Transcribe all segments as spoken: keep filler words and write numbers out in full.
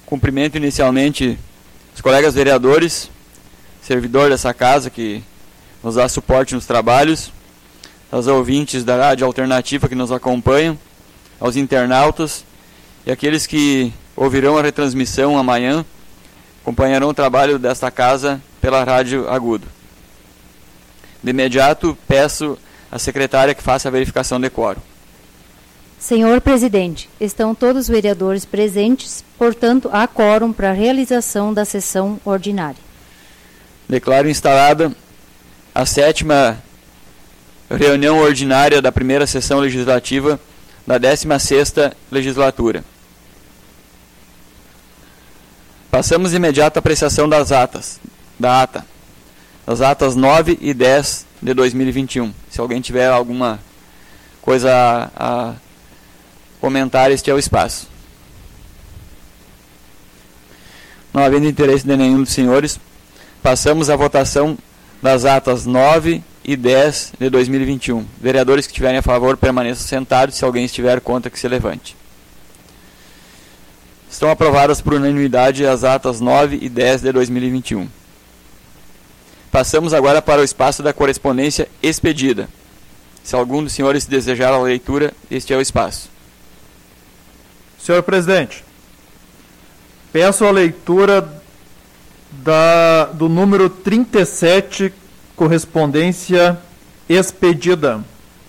cumprimento inicialmente os colegas vereadores, servidor dessa casa que nos dá suporte nos trabalhos, aos ouvintes da Rádio Alternativa que nos acompanham, aos internautas e aqueles que ouvirão a retransmissão amanhã, acompanharão o trabalho desta casa pela Rádio Agudo. De imediato, peço à secretária que faça a verificação de quórum. Senhor Presidente, estão todos os vereadores presentes, portanto, há quórum para a realização da sessão ordinária. Declaro instalada a sétima reunião ordinária da primeira sessão legislativa da décima sexta legislatura. Passamos de imediato à apreciação das atas, da ata, as atas nove e dez de dois mil e vinte e um. Se alguém tiver alguma coisa a, a comentar, este é o espaço. Não havendo interesse de nenhum dos senhores, passamos à votação das atas nove e dez de dois mil e vinte e um. Vereadores que estiverem a favor permaneçam sentados, se alguém estiver contra que se levante. Estão aprovadas por unanimidade as atas nove e dez de dois mil e vinte e um. Passamos agora para o espaço da correspondência expedida. Se algum dos senhores desejar a leitura, este é o espaço. Senhor Presidente, peço a leitura da, do número trinta e sete, correspondência expedida.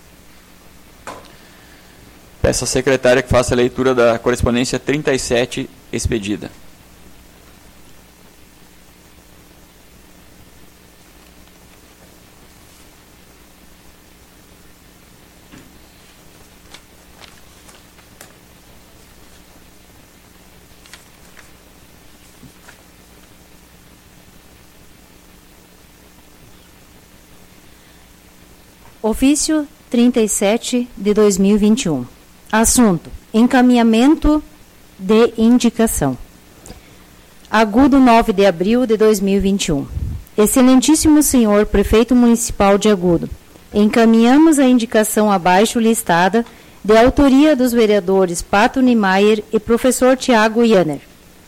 Peço à secretária que faça a leitura da correspondência trinta e sete expedida. Ofício trinta e sete de dois mil e vinte e um. Assunto: encaminhamento de indicação. Agudo, nove de abril de dois mil e vinte e um. Excelentíssimo senhor Prefeito Municipal de Agudo, encaminhamos a indicação abaixo listada de autoria dos vereadores Pato Niemeyer e professor Tiago Yanner.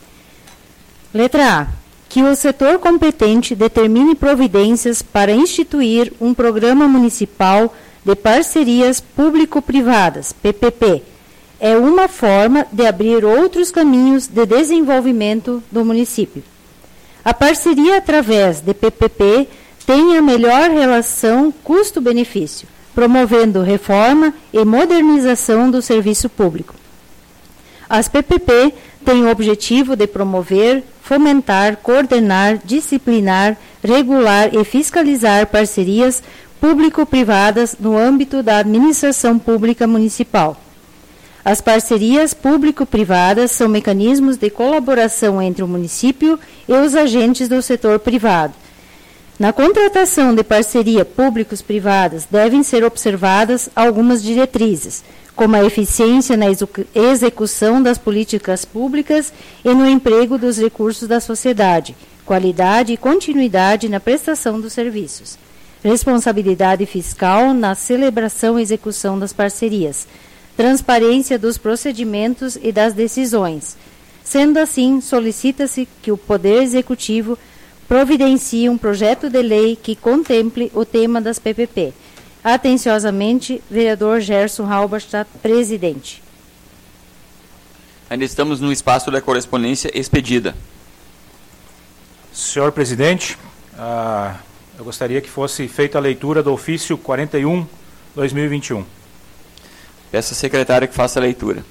Letra A. Que o setor competente determine providências para instituir um programa municipal de parcerias público-privadas, P P P. É uma forma de abrir outros caminhos de desenvolvimento do município. A parceria através de P P P tem a melhor relação custo-benefício, promovendo reforma e modernização do serviço público. As P P P têm o objetivo de promover, fomentar, coordenar, disciplinar, regular e fiscalizar parcerias público-privadas no âmbito da administração pública municipal. As parcerias público-privadas são mecanismos de colaboração entre o município e os agentes do setor privado. Na contratação de parceria públicos-privadas devem ser observadas algumas diretrizes, como a eficiência na execução das políticas públicas e no emprego dos recursos da sociedade, qualidade e continuidade na prestação dos serviços, responsabilidade fiscal na celebração e execução das parcerias, transparência dos procedimentos e das decisões. Sendo assim, solicita-se que o Poder Executivo providencie um projeto de lei que contemple o tema das P P P. Atenciosamente, vereador Gerson Halberstadt, presidente. Ainda estamos no espaço da correspondência expedida. Senhor presidente, ah, eu gostaria que fosse feita a leitura do ofício quarenta e um de dois mil e vinte e um. Peço à secretária que faça a leitura.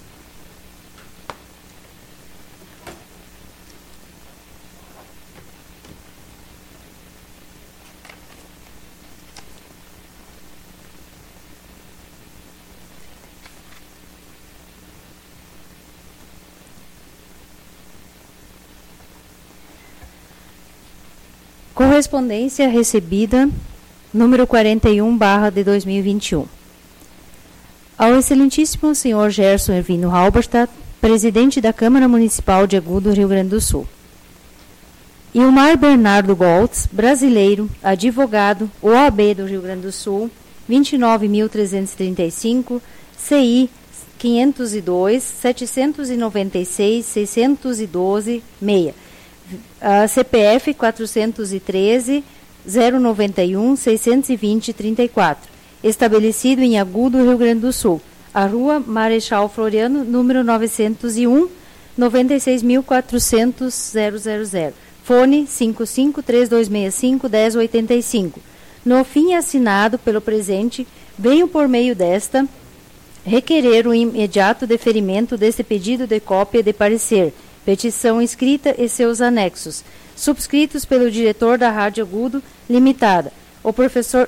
Correspondência recebida, número quarenta e um, barra de dois mil e vinte e um. Ao excelentíssimo senhor Gerson Ervino Halberstadt, presidente da Câmara Municipal de Agudo, Rio Grande do Sul. Ilmar Bernardo Goltz, brasileiro, advogado, O A B do Rio Grande do Sul, vinte e nove mil trezentos e trinta e cinco, C I quinhentos e dois, setecentos e noventa e seis, seiscentos e doze, seis. Uh, C P F quatrocentos e treze, zero noventa e um, seiscentos e vinte, trinta e quatro. Estabelecido em Agudo, Rio Grande do Sul. A Rua Marechal Floriano, número novecentos e um, noventa e seis mil quatrocentos, zero. Fone cinco cinco, três dois seis cinco, um zero oito cinco. No fim assinado pelo presente, venho por meio desta requerer o imediato deferimento deste pedido de cópia de parecer, petição escrita e seus anexos, subscritos pelo diretor da Rádio Agudo Limitada, o professor...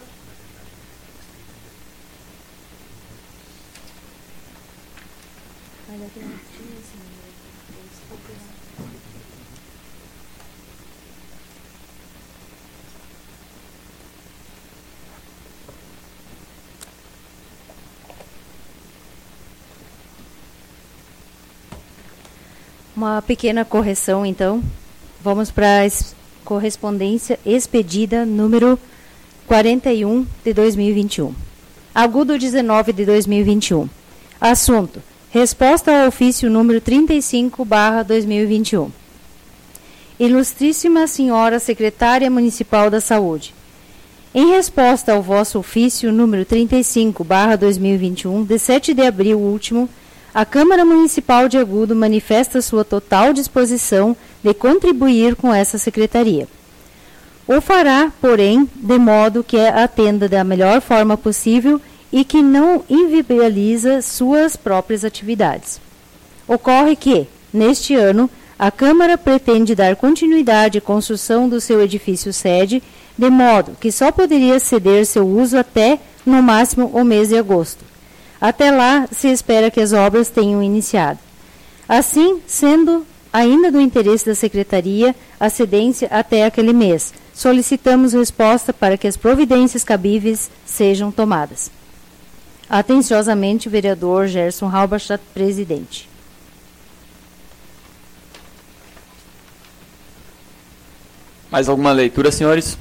Uma pequena correção, então. Vamos para a es- correspondência expedida número quarenta e um de dois mil e vinte e um. Agudo dezenove de dois mil e vinte e um. Assunto: resposta ao ofício número trinta e cinco barra dois mil e vinte e um. Ilustríssima Senhora Secretária Municipal da Saúde, em resposta ao vosso ofício número trinta e cinco barra dois mil e vinte e um, de sete de abril último, a Câmara Municipal de Agudo manifesta sua total disposição de contribuir com essa secretaria. O fará, porém, de modo que atenda da melhor forma possível e que não inviabiliza suas próprias atividades. Ocorre que, neste ano, a Câmara pretende dar continuidade à construção do seu edifício sede, de modo que só poderia ceder seu uso até, no máximo, o mês de agosto. Até lá, se espera que as obras tenham iniciado. Assim, sendo ainda do interesse da Secretaria a cedência até aquele mês, solicitamos resposta para que as providências cabíveis sejam tomadas. Atenciosamente, vereador Gerson Halberstadt, presidente. Mais alguma leitura, senhores?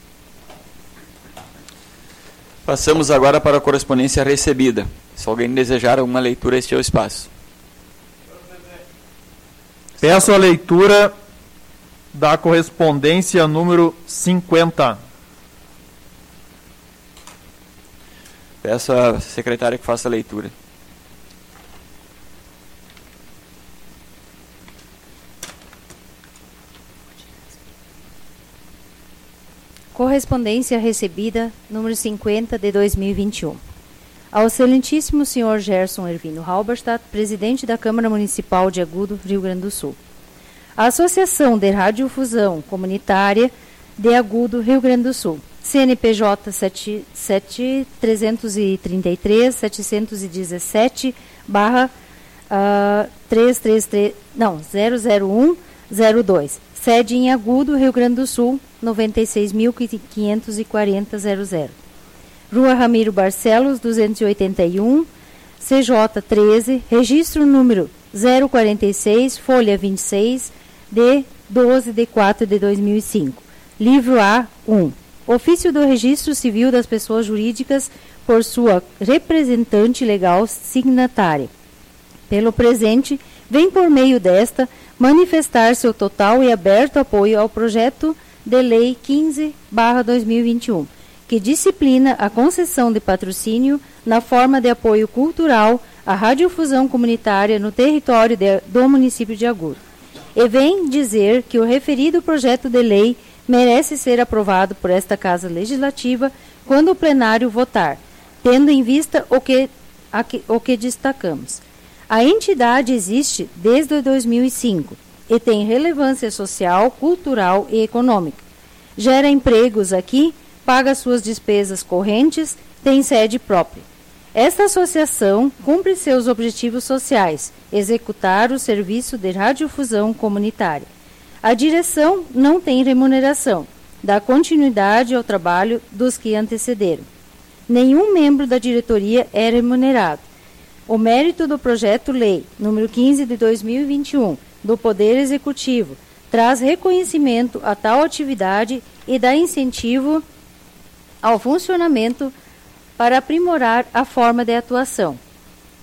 Passamos agora para a correspondência recebida. Se alguém desejar alguma leitura, este é o espaço. Peço a leitura da correspondência número cinquenta. Peço à secretária que faça a leitura. Correspondência recebida, número cinquenta de dois mil e vinte e um. Ao excelentíssimo senhor Gerson Ervino Halberstadt, presidente da Câmara Municipal de Agudo, Rio Grande do Sul. A Associação de Radiodifusão Comunitária de Agudo, Rio Grande do Sul, C N P J sete sete trezentos e trinta e três, setecentos e dezessete, barra trezentos e trinta e três, não, zero zero um zero dois, sede em Agudo, Rio Grande do Sul, noventa e seis mil quinhentos e quarenta, zero zero. Rua Ramiro Barcelos, duzentos e oitenta e um, C J treze, registro número zero quarenta e seis, folha vinte e seis, de doze de quatro de dois mil e cinco. Livro A um. Ofício do Registro Civil das Pessoas Jurídicas por sua representante legal signatária. Pelo presente, vem por meio desta manifestar seu total e aberto apoio ao projeto de lei quinze barra dois mil e vinte e um, que disciplina a concessão de patrocínio na forma de apoio cultural à radiodifusão comunitária no território de, do município de Agudo. E vem dizer que o referido projeto de lei merece ser aprovado por esta Casa Legislativa quando o plenário votar, tendo em vista o que, a que, o que destacamos. A entidade existe desde dois mil e cinco e tem relevância social, cultural e econômica. Gera empregos aqui, paga suas despesas correntes, tem sede própria. Esta associação cumpre seus objetivos sociais, executar o serviço de radiodifusão comunitária. A direção não tem remuneração, dá continuidade ao trabalho dos que antecederam. Nenhum membro da diretoria é remunerado. O mérito do projeto-lei número quinze de dois mil e vinte e um do Poder Executivo traz reconhecimento a tal atividade e dá incentivo ao funcionamento para aprimorar a forma de atuação.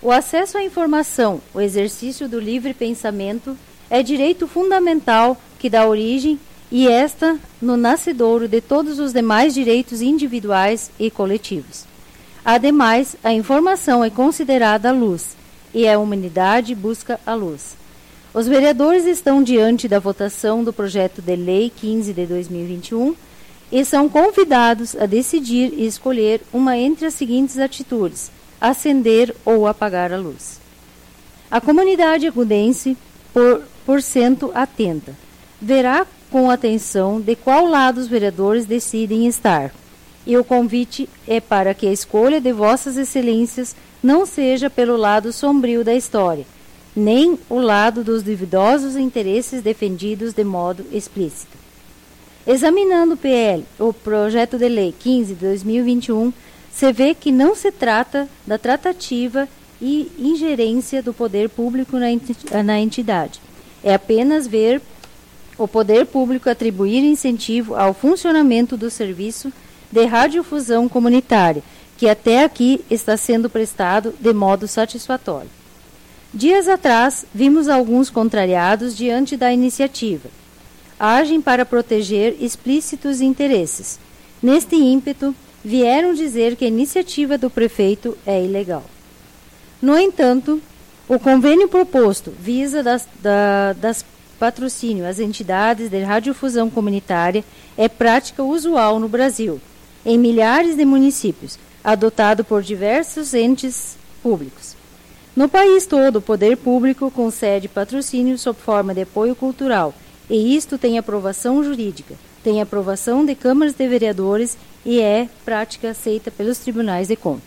O acesso à informação, o exercício do livre pensamento, é direito fundamental que dá origem, e esta no nascedouro de todos os demais direitos individuais e coletivos. Ademais, a informação é considerada a luz, e a humanidade busca a luz. Os vereadores estão diante da votação do projeto de lei quinze de dois mil e vinte e um e são convidados a decidir e escolher uma entre as seguintes atitudes: acender ou apagar a luz. A comunidade agudense, por, por cento atenta, verá com atenção de qual lado os vereadores decidem estar. E o convite é para que a escolha de vossas excelências não seja pelo lado sombrio da história, nem o lado dos duvidosos interesses defendidos de modo explícito. Examinando o P L, o projeto de lei quinze de dois mil e vinte e um, se vê que não se trata da tratativa e ingerência do poder público na entidade. É apenas ver o poder público atribuir incentivo ao funcionamento do serviço de radiodifusão comunitária, que até aqui está sendo prestado de modo satisfatório. Dias atrás, vimos alguns contrariados diante da iniciativa. Agem para proteger explícitos interesses. Neste ímpeto, vieram dizer que a iniciativa do prefeito é ilegal. No entanto, o convênio proposto visa das, da, das patrocínio às entidades de radiodifusão comunitária é prática usual no Brasil, em milhares de municípios, adotado por diversos entes públicos. No país todo, o poder público concede patrocínio sob forma de apoio cultural, e isto tem aprovação jurídica, tem aprovação de câmaras de vereadores e é prática aceita pelos tribunais de contas.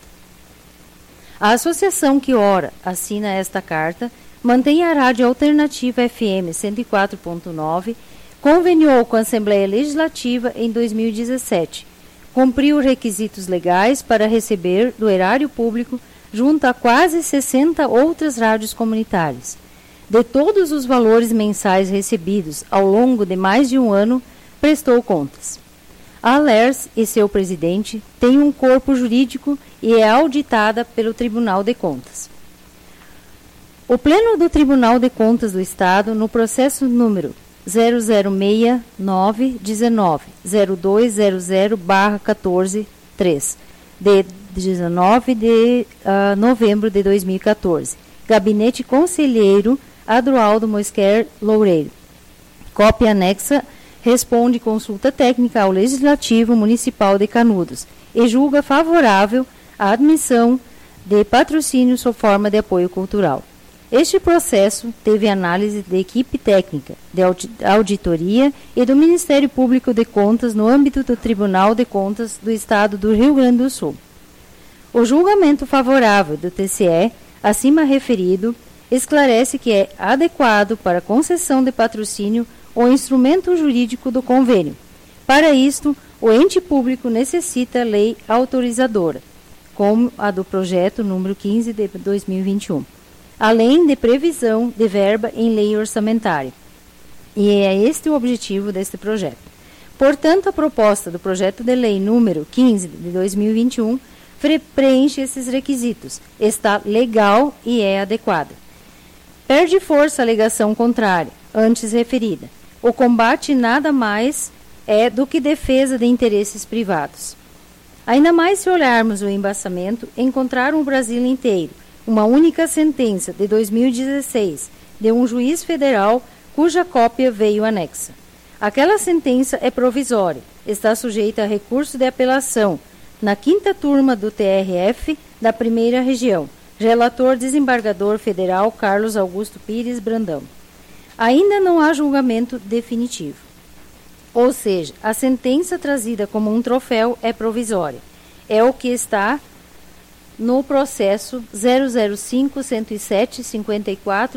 A associação que ora assina esta carta mantém a Rádio Alternativa F M cento e quatro ponto nove, conveniou com a Assembleia Legislativa em dois mil e dezessete, cumpriu requisitos legais para receber do erário público junto a quase sessenta outras rádios comunitárias. De todos os valores mensais recebidos ao longo de mais de um ano, prestou contas. A Alers e seu presidente têm um corpo jurídico e é auditada pelo Tribunal de Contas. O Pleno do Tribunal de Contas do Estado, no processo número zero zero seis nove um nove zero dois zero zero barra quatorze três, de dezenove de uh, novembro de dois mil e quatorze, Gabinete Conselheiro Adroaldo Mosquer Loureiro. Cópia anexa responde consulta técnica ao Legislativo Municipal de Canudos e julga favorável a admissão de patrocínio sob forma de apoio cultural. Este processo teve análise de equipe técnica, de auditoria e do Ministério Público de Contas no âmbito do Tribunal de Contas do Estado do Rio Grande do Sul. O julgamento favorável do T C E, acima referido, esclarece que é adequado para concessão de patrocínio o instrumento jurídico do convênio. Para isto, o ente público necessita lei autorizadora, como a do projeto número quinze de dois mil e vinte e um. Além de previsão de verba em lei orçamentária. E é este o objetivo deste projeto. Portanto, a proposta do projeto de lei número quinze de dois mil e vinte e um preenche esses requisitos, está legal e é adequada. Perde força a alegação contrária, antes referida. O combate nada mais é do que defesa de interesses privados. Ainda mais se olharmos o embaçamento, encontraram o Brasil inteiro uma única sentença de dois mil e dezesseis de um juiz federal cuja cópia veio anexa. Aquela sentença é provisória, está sujeita a recurso de apelação na quinta turma do T R F da primeira região, relator desembargador federal Carlos Augusto Pires Brandão. Ainda não há julgamento definitivo. Ou seja, a sentença trazida como um troféu é provisória. É o que está no processo zero zero cinco, cento e sete, cinquenta e quatro,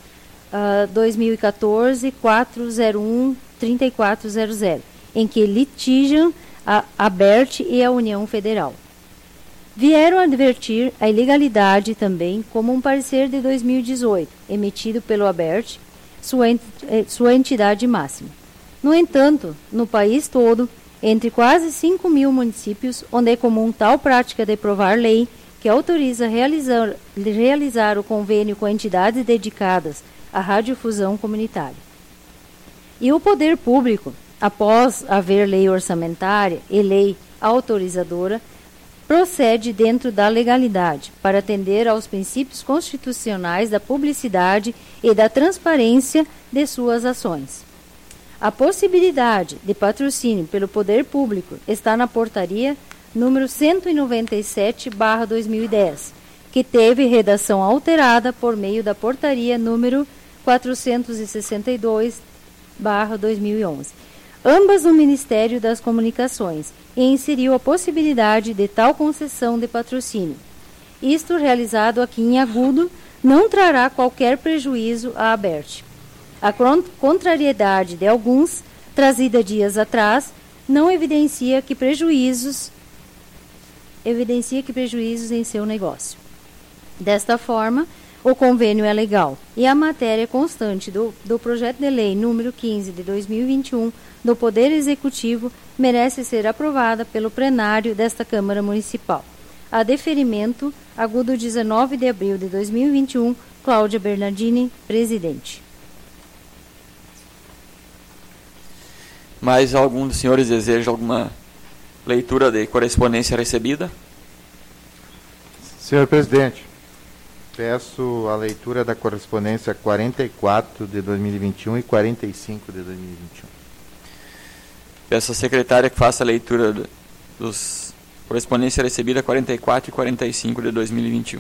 uh, dois mil e quatorze, quatrocentos e um, trinta e quatro zero zero, em que litigiam a ABERT e a União Federal. Vieram advertir a ilegalidade também como um parecer de dois mil e dezoito, emitido pelo ABERT, sua, ent sua entidade máxima. No entanto, no país todo, entre quase cinco mil municípios, onde é comum tal prática de provar lei, que autoriza realizar, realizar o convênio com entidades dedicadas à radiodifusão comunitária. E o poder público, após haver lei orçamentária e lei autorizadora, procede dentro da legalidade para atender aos princípios constitucionais da publicidade e da transparência de suas ações. A possibilidade de patrocínio pelo poder público está na portaria número cento e noventa e sete barra dois mil e dez, que teve redação alterada por meio da portaria número quatrocentos e sessenta e dois barra dois mil e onze, ambas do Ministério das Comunicações, e inseriu a possibilidade de tal concessão de patrocínio. Isto realizado aqui em Agudo não trará qualquer prejuízo à Aberte. A contrariedade de alguns, trazida dias atrás, não evidencia que prejuízos evidencia que prejuízos em seu negócio. Desta forma, o convênio é legal e a matéria constante do, do projeto de lei número quinze de dois mil e vinte e um do Poder Executivo merece ser aprovada pelo plenário desta Câmara Municipal. A deferimento, Agudo dezenove de abril de dois mil e vinte e um, Cláudia Bernardini, presidente. Mais algum dos senhores deseja alguma leitura de correspondência recebida? Senhor presidente, peço a leitura da correspondência quarenta e quatro de dois mil e vinte e um e quarenta e cinco de dois mil e vinte e um. Peço à secretária que faça a leitura dos correspondência recebida quarenta e quatro e quarenta e cinco de dois mil e vinte e um.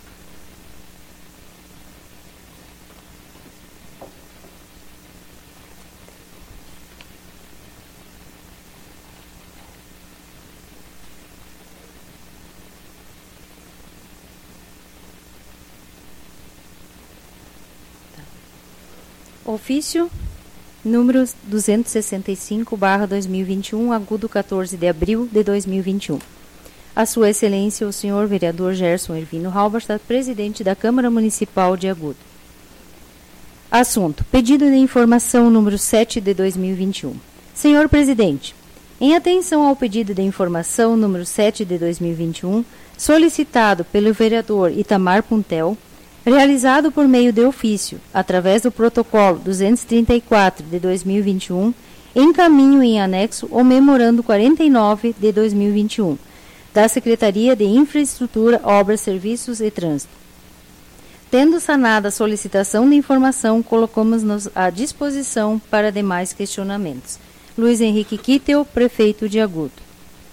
Ofício número duzentos e sessenta e cinco barra dois mil e vinte e um, Agudo quatorze de abril de dois mil e vinte e um. A Sua Excelência, o senhor vereador Gerson Ervino Halberstadt, presidente da Câmara Municipal de Agudo. Assunto: pedido de informação número sete de dois mil e vinte e um. Senhor presidente, em atenção ao pedido de informação número sete de dois mil e vinte e um, solicitado pelo vereador Itamar Puntel, realizado por meio de ofício, através do protocolo duzentos e trinta e quatro de dois mil e vinte e um, encaminho em anexo o memorando quarenta e nove de dois mil e vinte e um, da Secretaria de Infraestrutura, Obras, Serviços e Trânsito. Tendo sanada a solicitação de informação, colocamos-nos à disposição para demais questionamentos. Luiz Henrique Kittel, prefeito de Agudo.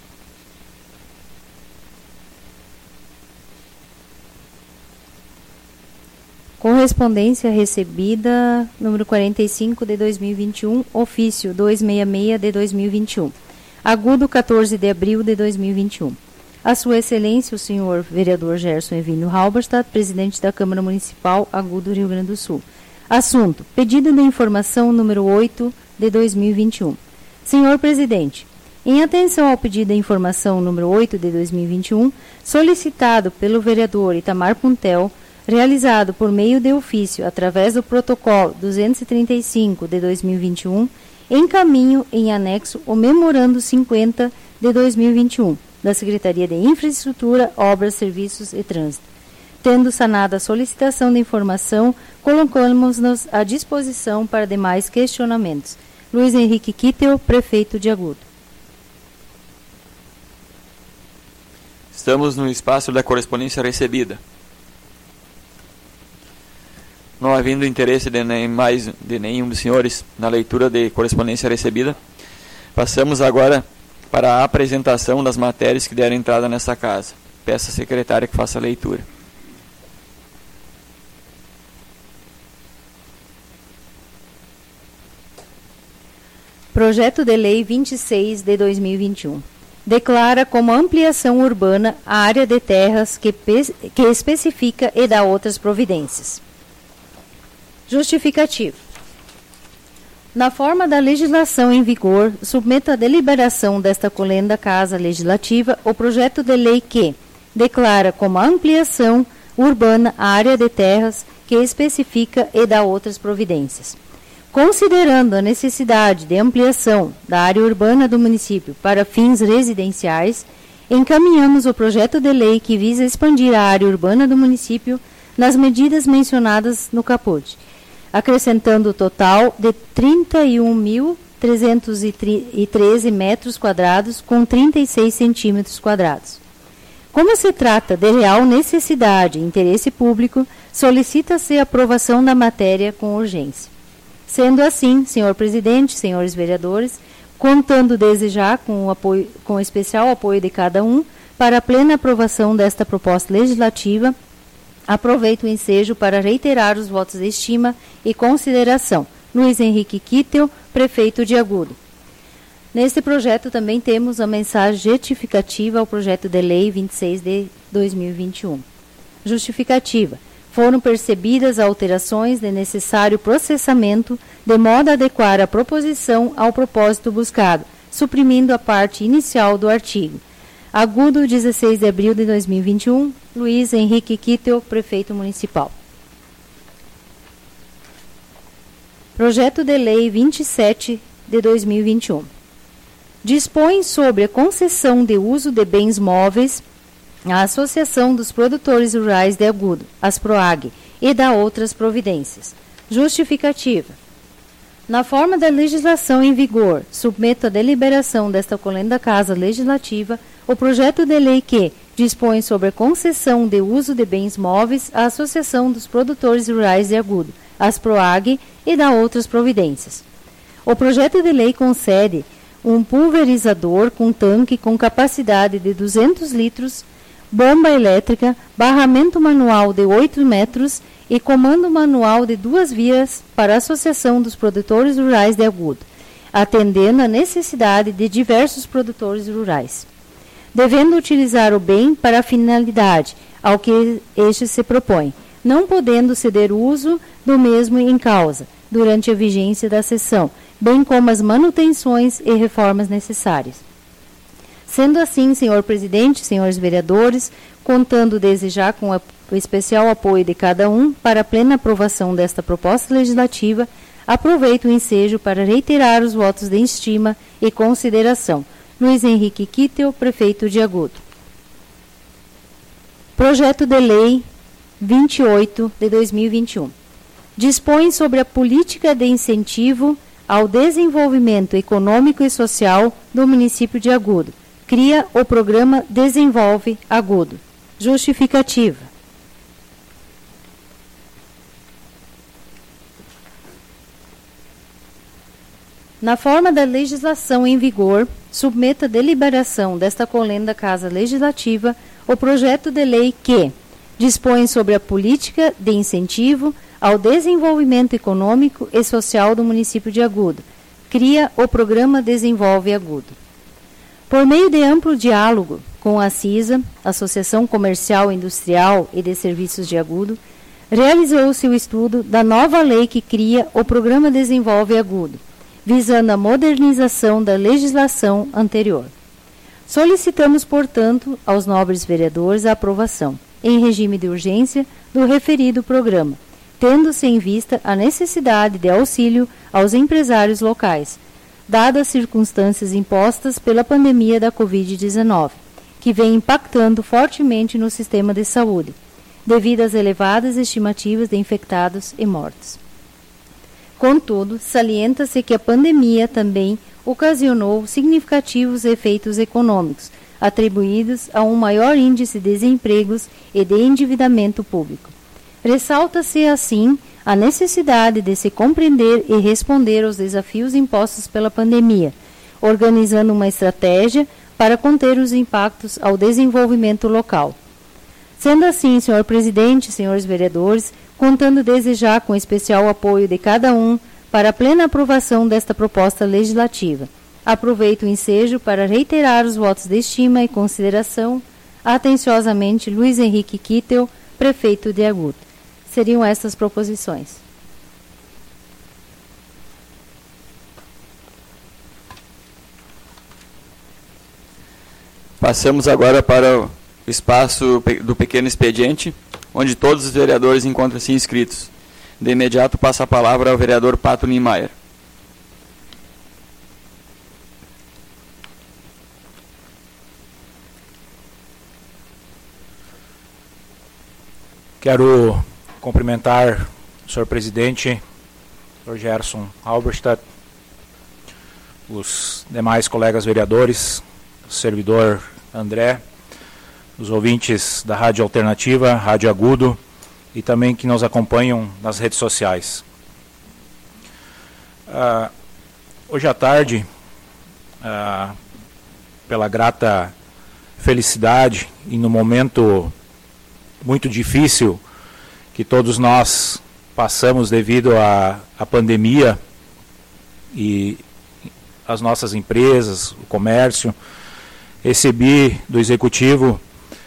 Correspondência recebida, número quarenta e cinco de dois mil e vinte e um, ofício duzentos e sessenta e seis de dois mil e vinte e um. Agudo, quatorze de abril de dois mil e vinte e um. A Sua Excelência, o senhor vereador Gerson Ervino Halberstadt, presidente da Câmara Municipal, Agudo, Rio Grande do Sul. Assunto: pedido de informação número oito de dois mil e vinte e um. Senhor presidente, em atenção ao pedido de informação número oito de dois mil e vinte e um, solicitado pelo vereador Itamar Puntel, realizado por meio de ofício através do protocolo duzentos e trinta e cinco de dois mil e vinte e um, encaminho em anexo o memorando cinquenta de dois mil e vinte e um, da Secretaria de Infraestrutura, Obras, Serviços e Trânsito. Tendo sanada a solicitação de informação, colocamos-nos à disposição para demais questionamentos. Luiz Henrique Kittel, prefeito de Agudo. Estamos no espaço da correspondência recebida. Não havendo interesse de, nem mais, de nenhum dos senhores na leitura de correspondência recebida, passamos agora para a apresentação das matérias que deram entrada nesta casa. Peço à secretária que faça a leitura. Projeto de Lei vinte e seis de dois mil e vinte e um. Declara como ampliação urbana a área de terras que, que especifica e dá outras providências. Justificativo. Na forma da legislação em vigor, submeto à deliberação desta colenda Casa Legislativa o projeto de lei que declara como ampliação urbana a área de terras que especifica e dá outras providências. Considerando a necessidade de ampliação da área urbana do município para fins residenciais encaminhamos o projeto de lei que visa expandir a área urbana do município nas medidas mencionadas no caput, acrescentando o total de trinta e um mil trezentos e treze metros quadrados com trinta e seis centímetros quadrados. Como se trata de real necessidade e interesse público, solicita-se a aprovação da matéria com urgência. Sendo assim, senhor presidente, senhores vereadores, contando desde já com o apoio, com o especial apoio de cada um para a plena aprovação desta proposta legislativa, aproveito o ensejo para reiterar os votos de estima e consideração. Luiz Henrique Kittel, prefeito de Agudo. Neste projeto também temos a mensagem retificativa ao projeto de lei vinte e seis de dois mil e vinte e um. Justificativa. Foram percebidas alterações de necessário processamento de modo a adequar a proposição ao propósito buscado, suprimindo a parte inicial do artigo. Agudo, dezesseis de abril de dois mil e vinte e um, Luiz Henrique Kittel, prefeito municipal. Projeto de lei vinte e sete de dois mil e vinte e um. Dispõe sobre a concessão de uso de bens móveis à Associação dos Produtores Rurais de Agudo, ASPROAG, e da outras providências. Justificativa. Na forma da legislação em vigor, submeto à deliberação desta colenda Casa Legislativa o projeto de lei que dispõe sobre a concessão de uso de bens móveis à Associação dos Produtores Rurais de Agudo, ASPROAG, e da outras providências. O projeto de lei concede um pulverizador com tanque com capacidade de duzentos litros, bomba elétrica, barramento manual de oito metros e comando manual de duas vias para a Associação dos Produtores Rurais de Agudo, atendendo à necessidade de diversos produtores rurais, devendo utilizar o bem para a finalidade ao que este se propõe, não podendo ceder uso do mesmo em causa, durante a vigência da sessão, bem como as manutenções e reformas necessárias. Sendo assim, senhor presidente, senhores vereadores, contando desde já com o especial apoio de cada um para a plena aprovação desta proposta legislativa, aproveito o ensejo para reiterar os votos de estima e consideração. Luiz Henrique Kittel, prefeito de Agudo. Projeto de lei vinte e oito de dois mil e vinte e um. Dispõe sobre a política de incentivo ao desenvolvimento econômico e social do município de Agudo. Cria o programa Desenvolve Agudo. Justificativa. Na forma da legislação em vigor, submeto à deliberação desta colenda Casa Legislativa o projeto de lei que dispõe sobre a política de incentivo ao desenvolvimento econômico e social do município de Agudo. Cria o programa Desenvolve Agudo. Por meio de amplo diálogo com a CISA, Associação Comercial, Industrial e de Serviços de Agudo, realizou-se o estudo da nova lei que cria o programa Desenvolve Agudo, visando a modernização da legislação anterior. Solicitamos, portanto, aos nobres vereadores a aprovação, em regime de urgência, do referido programa, tendo-se em vista a necessidade de auxílio aos empresários locais, dadas as circunstâncias impostas pela pandemia da covid dezenove, que vem impactando fortemente no sistema de saúde, devido às elevadas estimativas de infectados e mortos. Contudo, salienta-se que a pandemia também ocasionou significativos efeitos econômicos, atribuídos a um maior índice de desempregos e de endividamento público. Ressalta-se, assim, a necessidade de se compreender e responder aos desafios impostos pela pandemia, organizando uma estratégia para conter os impactos ao desenvolvimento local. Sendo assim, senhor presidente, senhores vereadores, contando desde já com especial apoio de cada um para a plena aprovação desta proposta legislativa, aproveito o ensejo para reiterar os votos de estima e consideração. Atenciosamente, Luiz Henrique Kittel, prefeito de Agudo. Seriam estas proposições. Passamos agora para o espaço do pequeno expediente, onde todos os vereadores encontram-se inscritos. De imediato, passa a palavra ao vereador Pato Niemeyer. Quero cumprimentar o senhor presidente, o senhor Gerson Halberstadt, os demais colegas vereadores, o servidor André, os ouvintes da Rádio Alternativa, Rádio Agudo, e também que nos acompanham nas redes sociais. Uh, hoje à tarde, uh, pela grata felicidade e no momento muito difícil que todos nós passamos devido à, à pandemia e as nossas empresas, o comércio, recebi do Executivo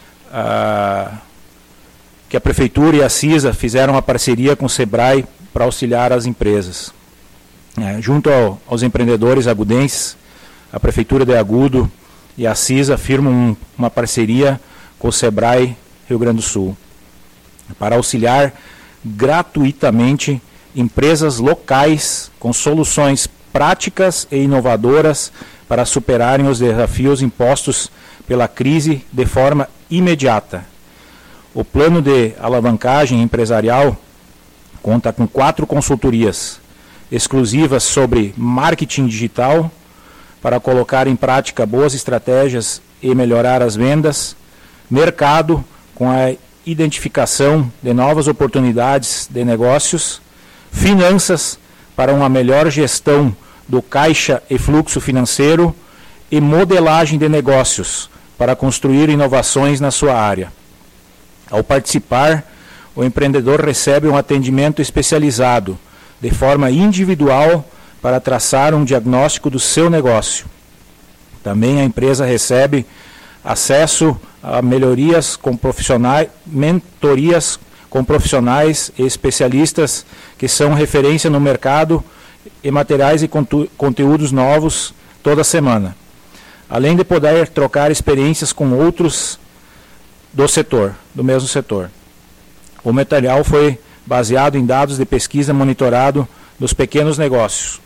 uh, que a Prefeitura e a CISA fizeram uma parceria com o SEBRAE para auxiliar as empresas. É, junto ao, aos empreendedores agudenses, a Prefeitura de Agudo e a CISA firmam um, uma parceria com o SEBRAE Rio Grande do Sul para auxiliar gratuitamente empresas locais com soluções práticas e inovadoras para superarem os desafios impostos pela crise de forma imediata. O plano de alavancagem empresarial conta com quatro consultorias exclusivas sobre marketing digital para colocar em prática boas estratégias e melhorar as vendas, mercado com a identificação de novas oportunidades de negócios, finanças para uma melhor gestão do caixa e fluxo financeiro e modelagem de negócios para construir inovações na sua área. Ao participar, o empreendedor recebe um atendimento especializado, de forma individual, para traçar um diagnóstico do seu negócio. Também a empresa recebe acesso a melhorias com profissionais, mentorias com profissionais e especialistas que são referência no mercado e materiais e conteúdos novos toda semana. Além de poder trocar experiências com outros do setor, do mesmo setor. O material foi baseado em dados de pesquisa monitorado dos pequenos negócios.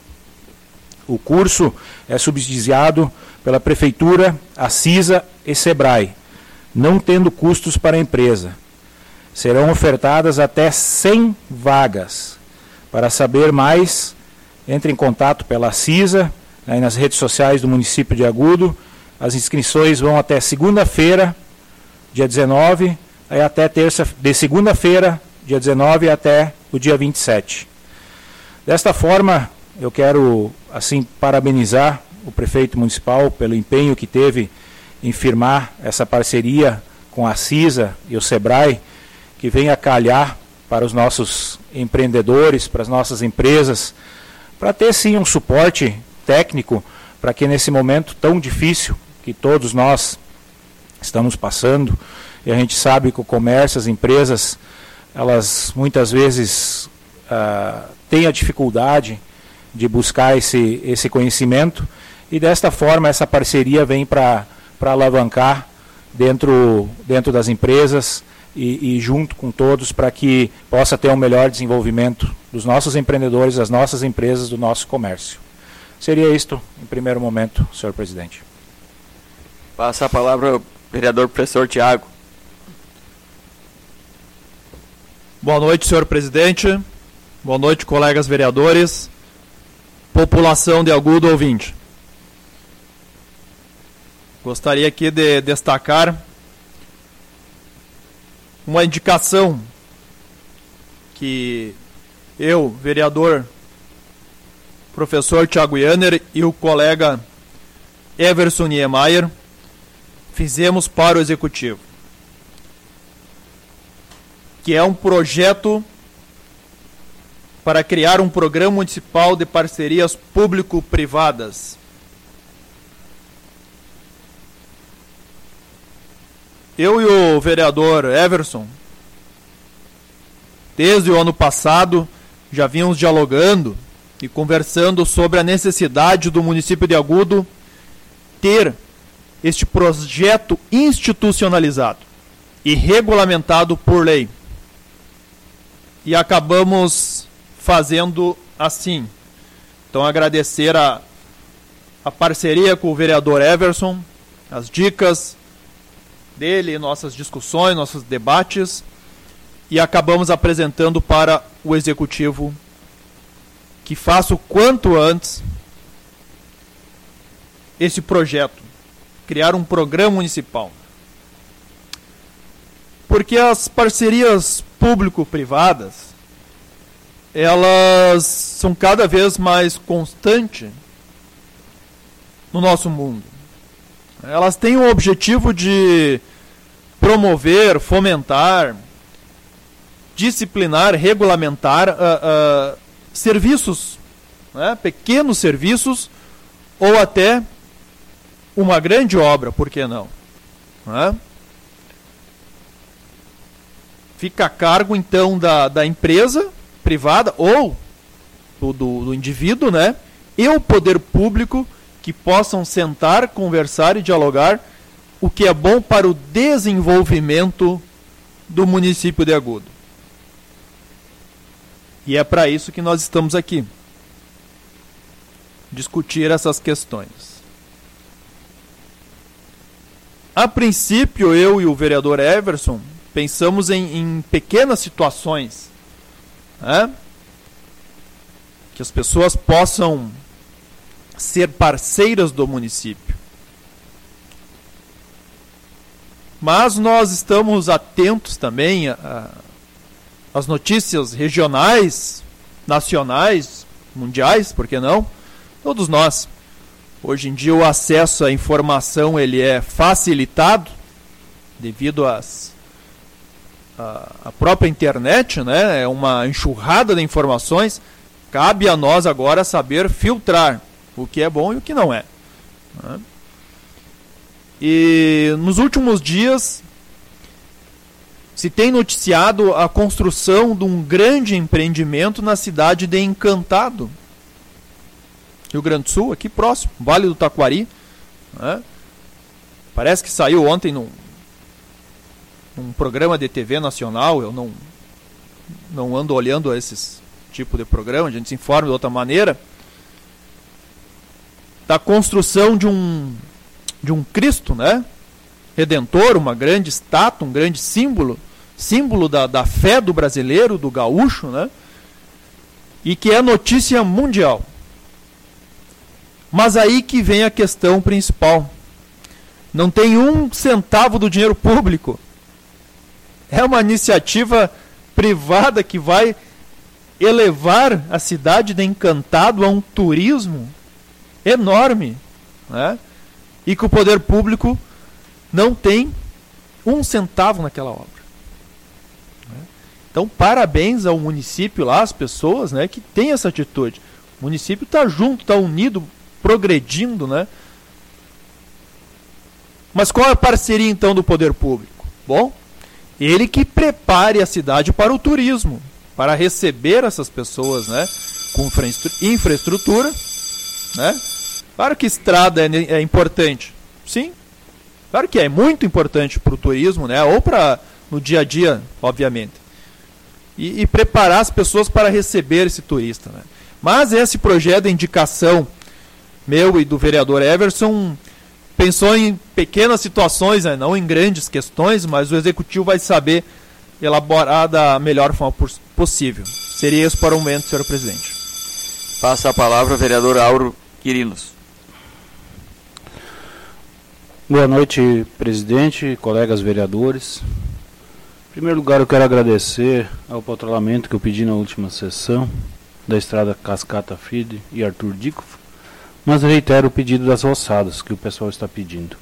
O curso é subsidiado pela Prefeitura, a CISA e SEBRAE, não tendo custos para a empresa. Serão ofertadas até cem vagas. Para saber mais, entre em contato pela CISA, aí nas redes sociais do município de Agudo. As inscrições vão até segunda-feira, dia dezenove, aí até terça, de segunda-feira, dia dezenove, até o dia vinte e sete. Desta forma, eu quero, assim, parabenizar o prefeito municipal pelo empenho que teve em firmar essa parceria com a CISA e o SEBRAE, que vem a calhar para os nossos empreendedores, para as nossas empresas, para ter, sim, um suporte técnico para que nesse momento tão difícil que todos nós estamos passando, e a gente sabe que o comércio, as empresas, elas muitas vezes uh, têm a dificuldade de buscar esse, esse conhecimento, e desta forma essa parceria vem para para alavancar dentro, dentro das empresas e, e junto com todos para que possa ter um melhor desenvolvimento dos nossos empreendedores, das nossas empresas, do nosso comércio. Seria isto, em primeiro momento, senhor presidente. Passa a palavra ao vereador professor Tiago. Boa noite, senhor presidente. Boa noite, colegas vereadores. População de Agudo ouvinte. Gostaria aqui de destacar uma indicação que eu, vereador professor Tiago Yanner e o colega Everson Niemeyer fizemos para o Executivo, que é um projeto para criar um programa municipal de parcerias público-privadas. Eu e o vereador Everson, desde o ano passado, já vínhamos dialogando e conversando sobre a necessidade do município de Agudo ter este projeto institucionalizado e regulamentado por lei. E acabamos fazendo assim. Então, agradecer a, a parceria com o vereador Everson, as dicas dele, nossas discussões, nossos debates, e acabamos apresentando para o Executivo que faça o quanto antes esse projeto, criar um programa municipal. Porque as parcerias público-privadas, elas são cada vez mais constantes no nosso mundo. Elas têm o objetivo de promover, fomentar, disciplinar, regulamentar uh, uh, serviços, né, pequenos serviços, ou até uma grande obra, por que não? Né? Fica a cargo, então, da, da empresa privada ou do, do, do indivíduo, né, e o poder público, que possam sentar, conversar e dialogar o que é bom para o desenvolvimento do município de Agudo. E é para isso que nós estamos aqui. Discutir essas questões. A princípio, eu e o vereador Everson pensamos em, em pequenas situações, né, que as pessoas possam ser parceiras do município. Mas nós estamos atentos também às notícias regionais, nacionais, mundiais, por que não? Todos nós. Hoje em dia o acesso à informação ele é facilitado devido às, à, à própria internet, né? É uma enxurrada de informações. Cabe a nós agora saber filtrar o que é bom e o que não é. Né? E nos últimos dias se tem noticiado a construção de um grande empreendimento na cidade de Encantado, Rio Grande do Sul, aqui próximo, Vale do Taquari. Né? Parece que saiu ontem num, num programa de T V nacional. Eu não, não ando olhando esses tipos de programa, a gente se informa de outra maneira. Da construção de um, de um Cristo, né? Redentor, uma grande estátua, um grande símbolo, símbolo da, da fé do brasileiro, do gaúcho, né? E que é notícia mundial. Mas aí que vem a questão principal. Não tem um centavo do dinheiro público. É uma iniciativa privada que vai elevar a cidade de Encantado a um turismo enorme, né? E que o poder público não tem um centavo naquela obra. Né? Então, parabéns ao município lá, às pessoas, né, que tem essa atitude. O município está junto, está unido, progredindo, né? Mas qual é a parceria, então, do poder público? Bom, ele que prepare a cidade para o turismo, para receber essas pessoas, né, com infraestrutura, né? Claro que estrada é, é importante, sim, claro que é muito importante para o turismo, né, ou para no dia a dia, obviamente, e, e preparar as pessoas para receber esse turista, né? Mas esse projeto de indicação meu e do vereador Everson pensou em pequenas situações, né, não em grandes questões, mas o executivo vai saber elaborar da melhor forma possível. Seria isso para o momento, senhor presidente. Passa a palavra ao vereador Auro Quirinos. Boa noite, presidente, colegas vereadores. Em primeiro lugar, eu quero agradecer ao patrulhamento que eu pedi na última sessão da estrada Cascata Fide e Arthur Dico, mas reitero o pedido das roçadas que o pessoal está pedindo.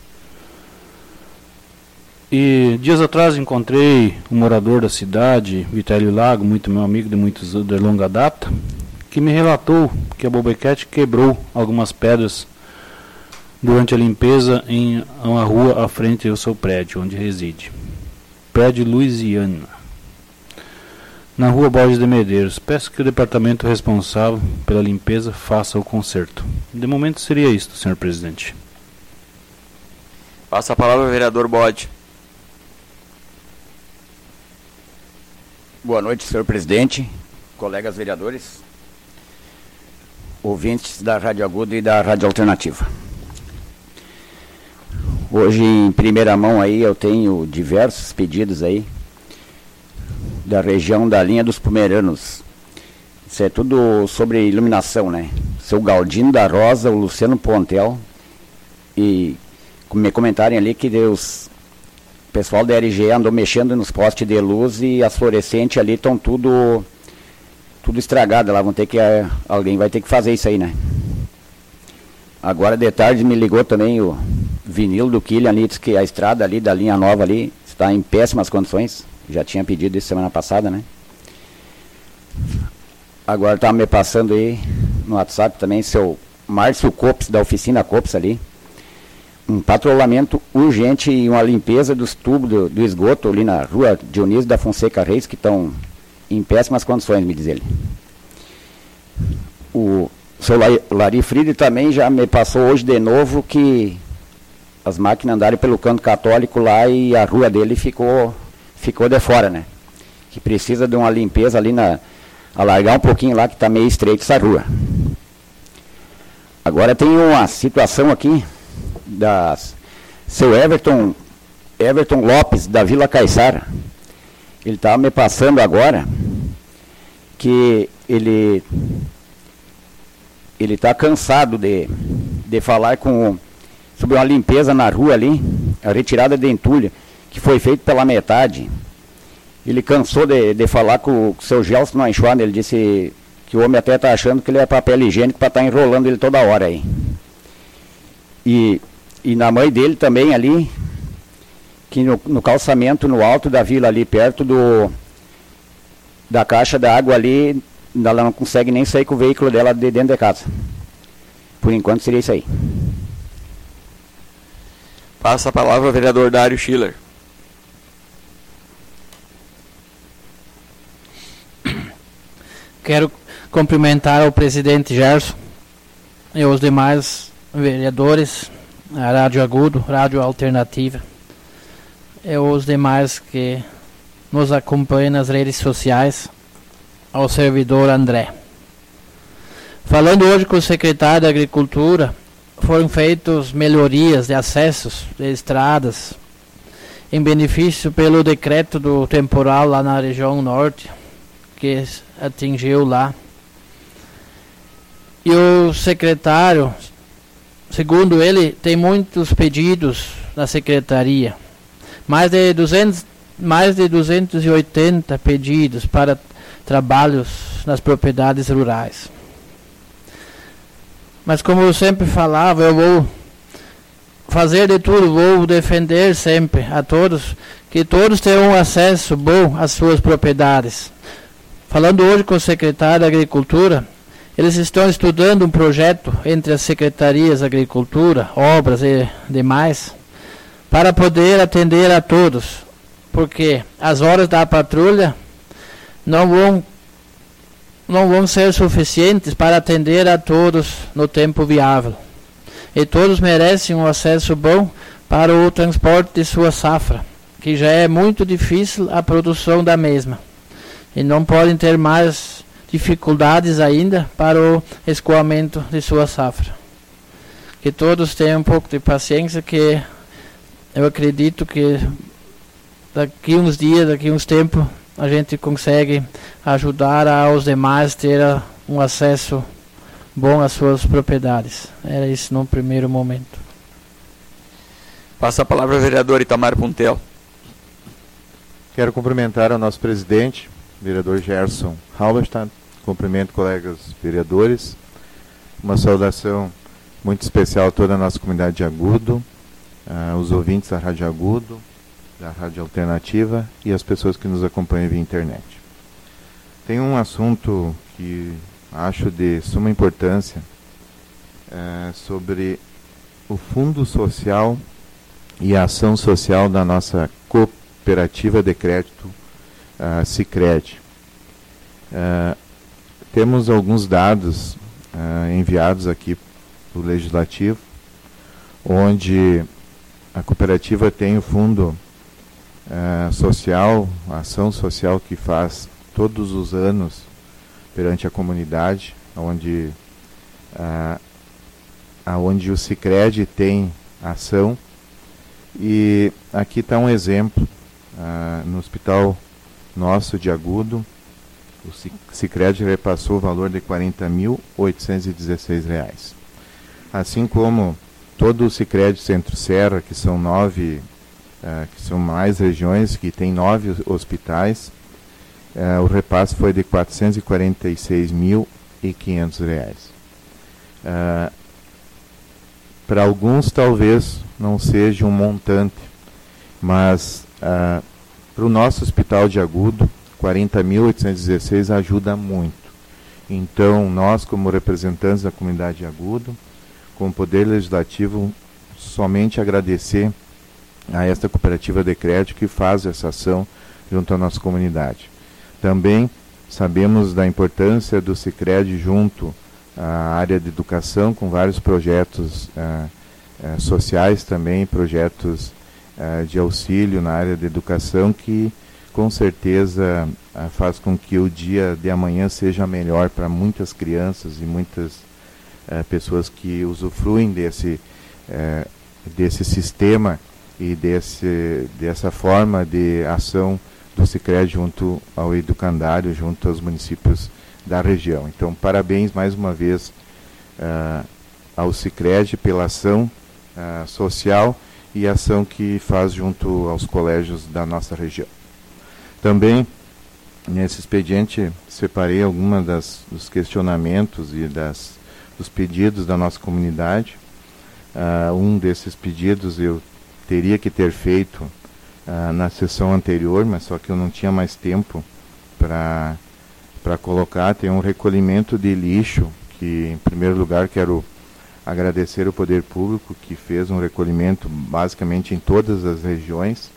E dias atrás encontrei um morador da cidade, Vitélio Lago, muito meu amigo de, muitos, de longa data, que me relatou que a Bobequete quebrou algumas pedras durante a limpeza em uma rua à frente do seu prédio, onde reside. Prédio Luisiana, na rua Borges de Medeiros. Peço que o departamento responsável pela limpeza faça o conserto. De momento seria isto, senhor presidente. Passa a palavra ao vereador Bode. Boa noite, senhor presidente, colegas vereadores, ouvintes da Rádio Agudo e da Rádio Alternativa. Hoje, em primeira mão, aí eu tenho diversos pedidos aí da região da linha dos Pomeranos. Isso é tudo sobre iluminação, né? Seu Galdino da Rosa, o Luciano Pontel, e me comentarem ali que Deus, o pessoal da R G andou mexendo nos postes de luz e as fluorescentes ali estão tudo, tudo estragadas lá, vão ter que, alguém vai ter que fazer isso aí, né? Agora de tarde me ligou também o Vinil do Killian ali, disse que a estrada ali da linha nova ali está em péssimas condições, já tinha pedido isso semana passada, né? Agora está me passando aí no WhatsApp também seu Márcio Copes, da oficina Copes ali, um patrulhamento urgente e uma limpeza dos tubos do, do esgoto ali na rua Dionísio da Fonseca Reis, que estão em péssimas condições, me diz ele. O seu Lari Friede também já me passou hoje de novo que as máquinas andaram pelo canto católico lá e a rua dele ficou, ficou de fora, né? Que precisa de uma limpeza ali na... alargar um pouquinho lá, que está meio estreito essa rua. Agora tem uma situação aqui da seu Everton Everton Lopes, da Vila Caiçara. Ele estava me passando agora que ele ele está cansado de, de falar com, sobre uma limpeza na rua ali, a retirada de entulho, que foi feita pela metade. Ele cansou de, de falar com o seu Gelson Anchoine. Ele disse que o homem até está achando que ele é papel higiênico para estar tá enrolando ele toda hora aí. E, e na mãe dele também ali, que no, no calçamento no alto da vila ali, perto do da caixa da água ali, ela não consegue nem sair com o veículo dela de dentro de casa. Por enquanto seria isso aí. Passa a palavra ao vereador Dário Schiller. Quero cumprimentar o presidente Gerson e os demais vereadores, a Rádio Agudo, Rádio Alternativa, e os demais que nos acompanham nas redes sociais, ao servidor André. Falando hoje com o secretário da Agricultura, foram feitas melhorias de acessos de estradas, em benefício pelo decreto do temporal lá na região norte, que atingiu lá. E o secretário, segundo ele, tem muitos pedidos na secretaria. Mais de duzentos, mais de duzentos e oitenta pedidos para trabalhos nas propriedades rurais. Mas como eu sempre falava, eu vou fazer de tudo, vou defender sempre a todos, que todos tenham acesso bom às suas propriedades. Falando hoje com o secretário da Agricultura, eles estão estudando um projeto entre as secretarias da Agricultura, obras e demais, para poder atender a todos, porque as horas da patrulha não vão, não vão ser suficientes para atender a todos no tempo viável. E todos merecem um acesso bom para o transporte de sua safra, que já é muito difícil a produção da mesma. E não podem ter mais dificuldades ainda para o escoamento de sua safra. Que todos tenham um pouco de paciência, que eu acredito que daqui uns dias, daqui uns tempos, a gente consegue ajudar aos demais a ter um acesso bom às suas propriedades. Era isso no primeiro momento. Passa a palavra ao vereador Itamar Puntel. Quero cumprimentar o nosso presidente, vereador Gerson Halberstadt. Cumprimento colegas vereadores. Uma saudação muito especial a toda a nossa comunidade de Agudo, uh, os ouvintes da Rádio Agudo, da Rádio Alternativa e as pessoas que nos acompanham via internet. Tem um assunto que acho de suma importância uh, sobre o Fundo Social e a ação social da nossa cooperativa de crédito uh, Sicredi. Uh, temos alguns dados uh, enviados aqui para o Legislativo, onde a cooperativa tem o fundo uh, social, a ação social que faz todos os anos perante a comunidade, onde, uh, onde o Sicredi tem ação. E aqui está um exemplo, uh, no Hospital nosso de Agudo, o Sicredi repassou o valor de quarenta mil oitocentos e dezesseis reais. Assim como todo o Sicredi Centro-Serra, que são nove, uh, que são mais regiões, que tem nove hospitais, uh, o repasse foi de quatrocentos e quarenta e seis mil e quinhentos reais. Uh, Para alguns talvez não seja um montante, mas uh, para o nosso hospital de Agudo, quarenta mil oitocentos e dezesseis ajuda muito. Então, nós como representantes da comunidade de Agudo, como Poder Legislativo, somente agradecer a esta cooperativa de crédito que faz essa ação junto à nossa comunidade. Também sabemos da importância do Sicredi junto à área de educação, com vários projetos uh, uh, sociais também, projetos uh, de auxílio na área de educação que com certeza uh, faz com que o dia de amanhã seja melhor para muitas crianças e muitas uh, pessoas que usufruem desse, uh, desse sistema e desse, dessa forma de ação do Sicredi junto ao educandário, junto aos municípios da região. Então, parabéns mais uma vez uh, ao Sicredi pela ação uh, social e ação que faz junto aos colégios da nossa região. Também, nesse expediente, separei algumas das, dos questionamentos e das, dos pedidos da nossa comunidade. Uh, um desses pedidos eu teria que ter feito uh, na sessão anterior, mas só que eu não tinha mais tempo para para colocar. Tem um recolhimento de lixo, que em primeiro lugar quero agradecer o Poder Público, que fez um recolhimento basicamente em todas as regiões.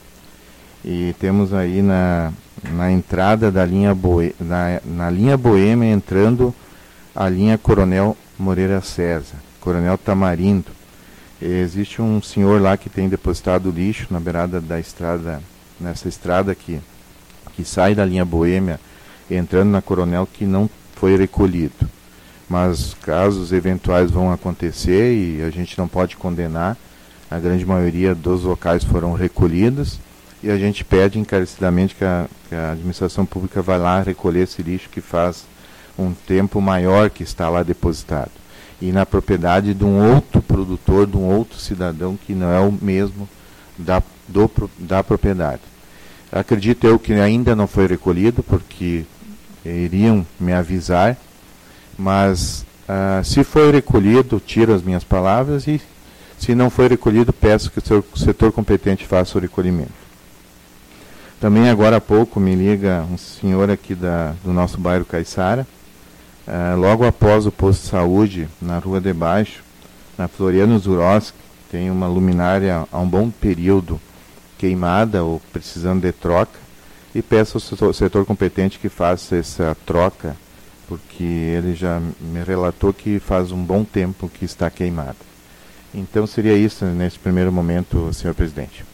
E temos aí na, na entrada da linha, Boe, na, na linha Boêmia, entrando a linha Coronel Moreira César, Coronel Tamarindo. E existe um senhor lá que tem depositado lixo na beirada da estrada, nessa estrada que, que sai da linha Boêmia, entrando na Coronel, que não foi recolhido. Mas casos eventuais vão acontecer e a gente não pode condenar. A grande maioria dos locais foram recolhidos e a gente pede encarecidamente que a, que a administração pública vá lá recolher esse lixo que faz um tempo maior que está lá depositado. E na propriedade de um outro produtor, de um outro cidadão que não é o mesmo da, do, da propriedade. Acredito eu que ainda não foi recolhido, porque iriam me avisar, mas uh, se foi recolhido, tiro as minhas palavras, e se não foi recolhido, peço que o seu setor competente faça o recolhimento. Também agora há pouco me liga um senhor aqui da, do nosso bairro Caiçara, uh, logo após o posto de saúde, na rua de baixo, na Floriano Zuroski, tem uma luminária há um bom período queimada ou precisando de troca, e peço ao setor, setor competente que faça essa troca, porque ele já me relatou que faz um bom tempo que está queimada. Então seria isso nesse primeiro momento, senhor presidente.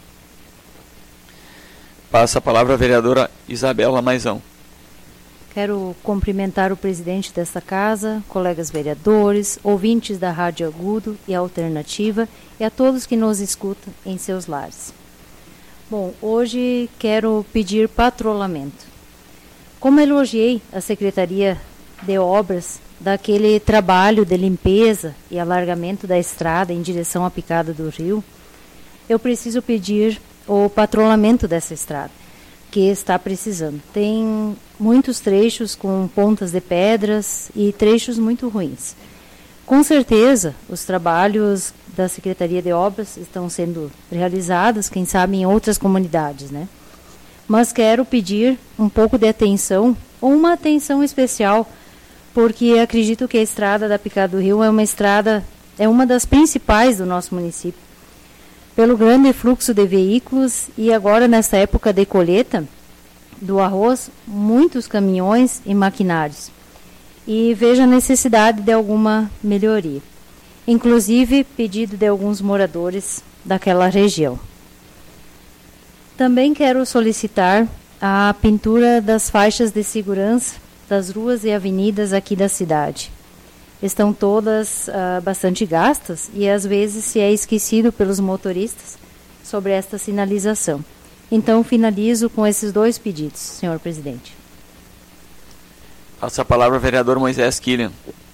Passa a palavra a vereadora Isabela Maisão. Quero cumprimentar o presidente desta casa, colegas vereadores, ouvintes da Rádio Agudo e Alternativa e a todos que nos escutam em seus lares. Bom, hoje quero pedir patrulhamento. Como elogiei a Secretaria de Obras daquele trabalho de limpeza e alargamento da estrada em direção à Picada do Rio, eu preciso pedir o patrulhamento dessa estrada, que está precisando. Tem muitos trechos com pontas de pedras e trechos muito ruins. Com certeza, os trabalhos da Secretaria de Obras estão sendo realizados, quem sabe em outras comunidades, né? Mas quero pedir um pouco de atenção, ou uma atenção especial, porque acredito que a estrada da Picada do Rio é uma estrada, é uma das principais do nosso município. Pelo grande fluxo de veículos e agora nessa época de colheita do arroz, muitos caminhões e maquinários. E vejo a necessidade de alguma melhoria. Inclusive pedido de alguns moradores daquela região. Também quero solicitar a pintura das faixas de segurança das ruas e avenidas aqui da cidade. Estão todas uh, bastante gastas e às vezes se é esquecido pelos motoristas sobre esta sinalização. Então, finalizo com esses dois pedidos, senhor presidente. Passa a palavra ao vereador Moisés Killian.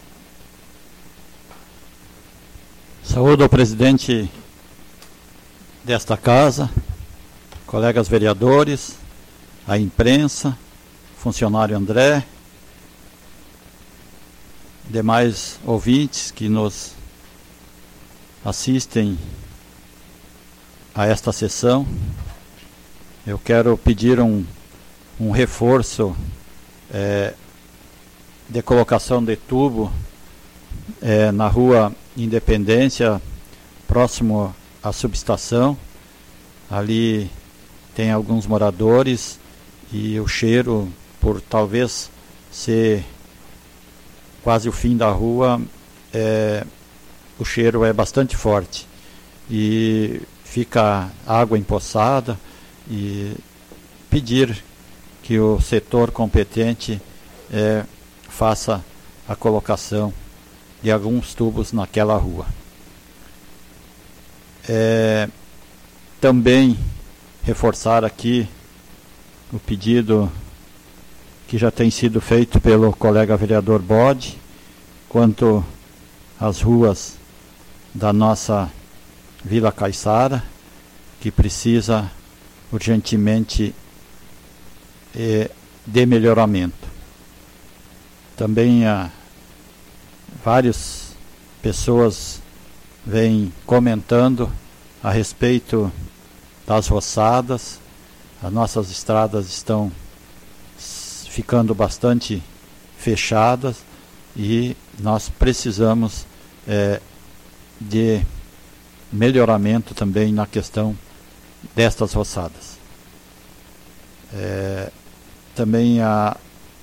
Saúdo ao presidente desta casa, colegas vereadores, a imprensa, funcionário André, demais ouvintes que nos assistem a esta sessão. Eu quero pedir um, um reforço é, de colocação de tubo é, na rua Independência, próximo à subestação. Ali tem alguns moradores e o cheiro, por talvez ser quase o fim da rua, é, o cheiro é bastante forte e fica água empoçada, e pedir que o setor competente é, faça a colocação de alguns tubos naquela rua. É, também reforçar aqui o pedido que já tem sido feito pelo colega vereador Bode, quanto às ruas da nossa Vila Caiçara, que precisa urgentemente eh, de melhoramento. Também há várias pessoas vêm comentando a respeito das roçadas. As nossas estradas estão ficando bastante fechadas e nós precisamos eh, de melhoramento também na questão destas roçadas. É, também a,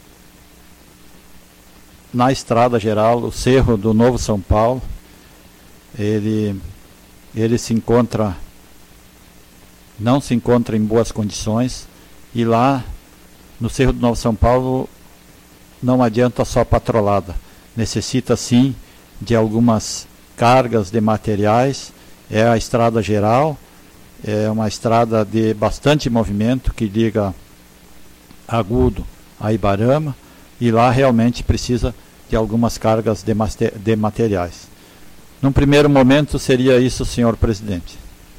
na estrada geral, o Cerro do Novo São Paulo, ele, ele se encontra, não se encontra em boas condições, e lá no Cerro do Novo São Paulo não adianta só patrolada, necessita sim de algumas cargas de materiais. É a estrada geral, é uma estrada de bastante movimento que liga Agudo a Ibarama, e lá realmente precisa de algumas cargas de, de materiais. Num primeiro momento seria isso, senhor presidente.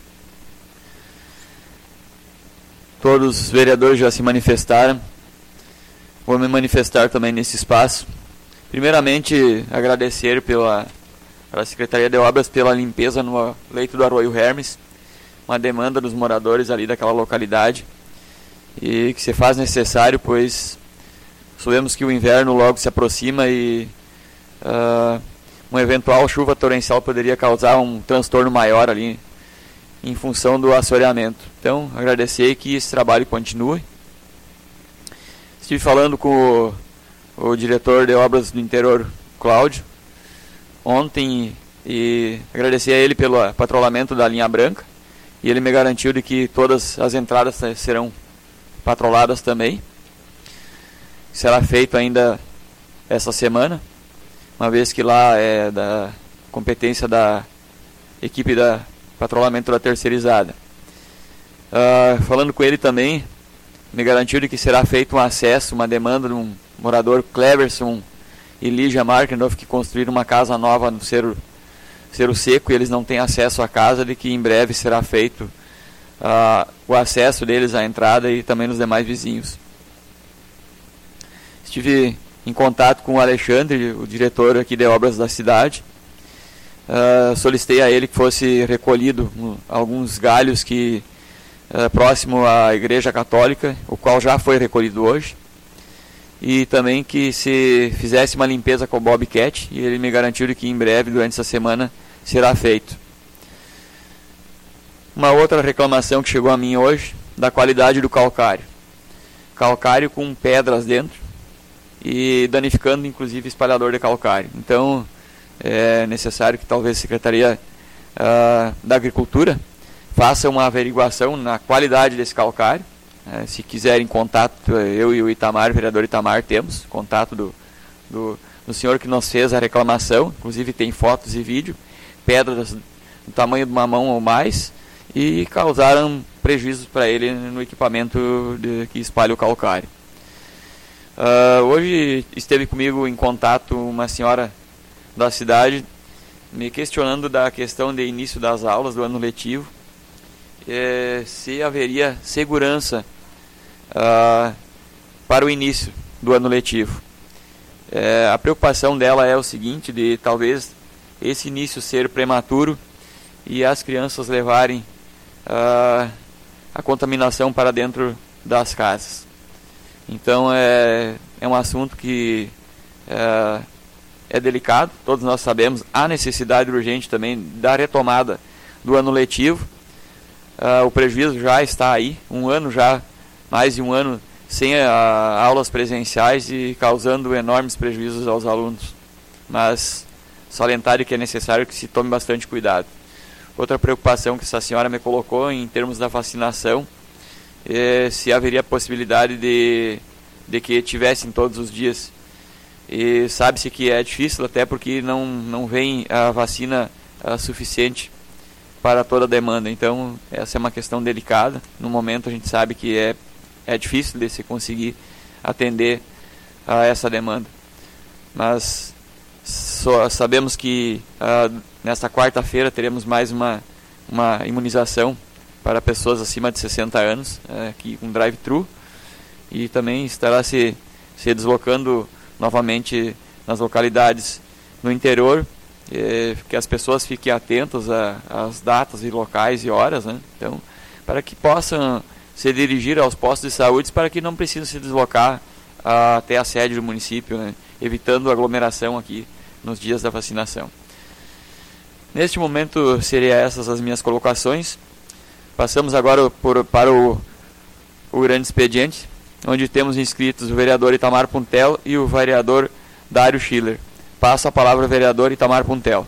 Todos os vereadores já se manifestaram. Vou me manifestar também nesse espaço. Primeiramente, agradecer pela, pela Secretaria de Obras pela limpeza no leito do Arroio Hermes, uma demanda dos moradores ali daquela localidade, e que se faz necessário, pois sabemos que o inverno logo se aproxima e uh, uma eventual chuva torrencial poderia causar um transtorno maior ali em função do assoreamento. Então, agradecer que esse trabalho continue. Estive falando com o, o diretor de obras do interior, Cláudio, ontem, e agradecer a ele pelo patrulhamento da linha branca, e ele me garantiu de que todas as entradas serão patroladas também. Será feito ainda essa semana, uma vez que lá é da competência da equipe da patrulhamento da terceirizada. Uh, falando com ele também, me garantiu de que será feito um acesso, uma demanda de um morador, Cleverson e Lígia Markendorf, que construíram uma casa nova no Cerro, Cerro Seco, e eles não têm acesso à casa, de que em breve será feito uh, o acesso deles à entrada e também nos demais vizinhos. Estive em contato com o Alexandre, o diretor aqui de obras da cidade. Uh, solicitei a ele que fosse recolhido um, alguns galhos que uh, próximo à Igreja Católica, o qual já foi recolhido hoje, e também que se fizesse uma limpeza com o Bobcat, e ele me garantiu que em breve, durante essa semana, será feito. Uma outra reclamação que chegou a mim hoje, da qualidade do calcário. Calcário com pedras dentro, e danificando inclusive espalhador de calcário. Então é necessário que talvez a Secretaria uh, da Agricultura faça uma averiguação na qualidade desse calcário. Uh, se quiserem contato, eu e o Itamar, o vereador Itamar, temos contato do, do, do senhor que nos fez a reclamação, inclusive tem fotos e vídeo, pedras do tamanho de uma mão ou mais, e causaram prejuízos para ele no equipamento de, que espalha o calcário. Uh, hoje esteve comigo em contato uma senhora da cidade me questionando da questão de início das aulas do ano letivo, eh, se haveria segurança uh, para o início do ano letivo. Eh, a preocupação dela é o seguinte, de talvez esse início ser prematuro e as crianças levarem uh, a contaminação para dentro das casas. Então é, é um assunto que é, é delicado, todos nós sabemos a necessidade urgente também da retomada do ano letivo. Uh, o prejuízo já está aí, um ano já, mais de um ano sem uh, aulas presenciais e causando enormes prejuízos aos alunos. Mas salientar que é necessário que se tome bastante cuidado. Outra preocupação que essa senhora me colocou em termos da vacinação, é se haveria possibilidade de, de que tivessem todos os dias. E sabe-se que é difícil, até porque não, não vem a vacina a, suficiente para toda a demanda. Então, essa é uma questão delicada. No momento, a gente sabe que é, é difícil de se conseguir atender a essa demanda. Mas só sabemos que a, nesta quarta-feira teremos mais uma, uma imunização para pessoas acima de sessenta anos, é, aqui com drive-thru, e também estará se, se deslocando novamente nas localidades no interior, é, que as pessoas fiquem atentas às datas e locais e horas, né? Então, para que possam se dirigir aos postos de saúde, para que não precisem se deslocar a, até a sede do município, né? Evitando aglomeração aqui nos dias da vacinação. Neste momento, seriam essas as minhas colocações. Passamos agora por, para o, o grande expediente, onde temos inscritos o vereador Itamar Puntel e o vereador Dário Schiller. Passo a palavra ao vereador Itamar Puntel.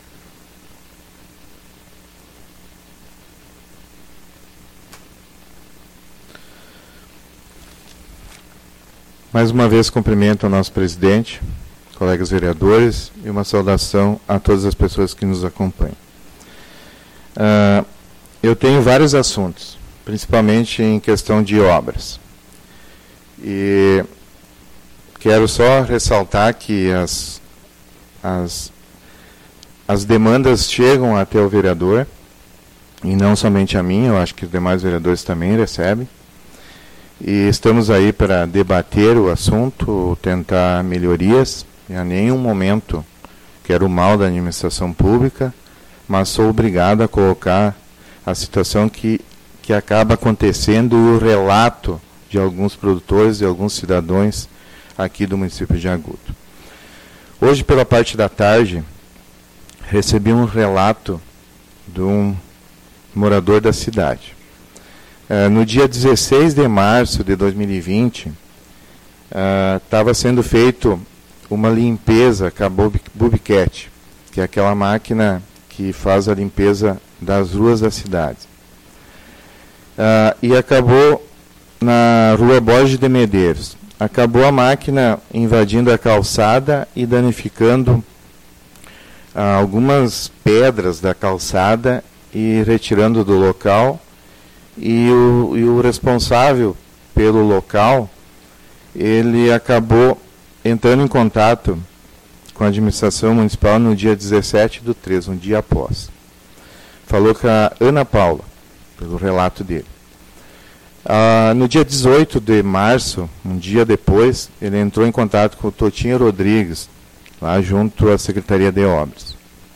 Mais uma vez cumprimento ao nosso presidente, colegas vereadores, e uma saudação a todas as pessoas que nos acompanham. Uh, eu tenho vários assuntos, principalmente em questão de obras. E quero só ressaltar que as, as, as demandas chegam até o vereador, e não somente a mim, eu acho que os demais vereadores também recebem. E estamos aí para debater o assunto, tentar melhorias. Em nenhum momento quero o mal da administração pública, mas sou obrigado a colocar a situação que, que acaba acontecendo e o relato de alguns produtores e alguns cidadãos aqui do município de Agudo. Hoje, pela parte da tarde, recebi um relato de um morador da cidade. Uh, no dia dezesseis de março de dois mil e vinte, estava uh, sendo feito uma limpeza com a Bobcat, que é aquela máquina que faz a limpeza das ruas da cidade. Uh, e acabou na rua Borges de Medeiros. Acabou a máquina invadindo a calçada e danificando uh, algumas pedras da calçada e retirando do local. E o, e o responsável pelo local, ele acabou entrando em contato com a administração municipal no dia dezessete do três, um dia após. Falou com a Ana Paula, pelo relato dele. Ah, no dia dezoito de março, um dia depois, ele entrou em contato com o Totinho Rodrigues, lá junto à Secretaria de Obras.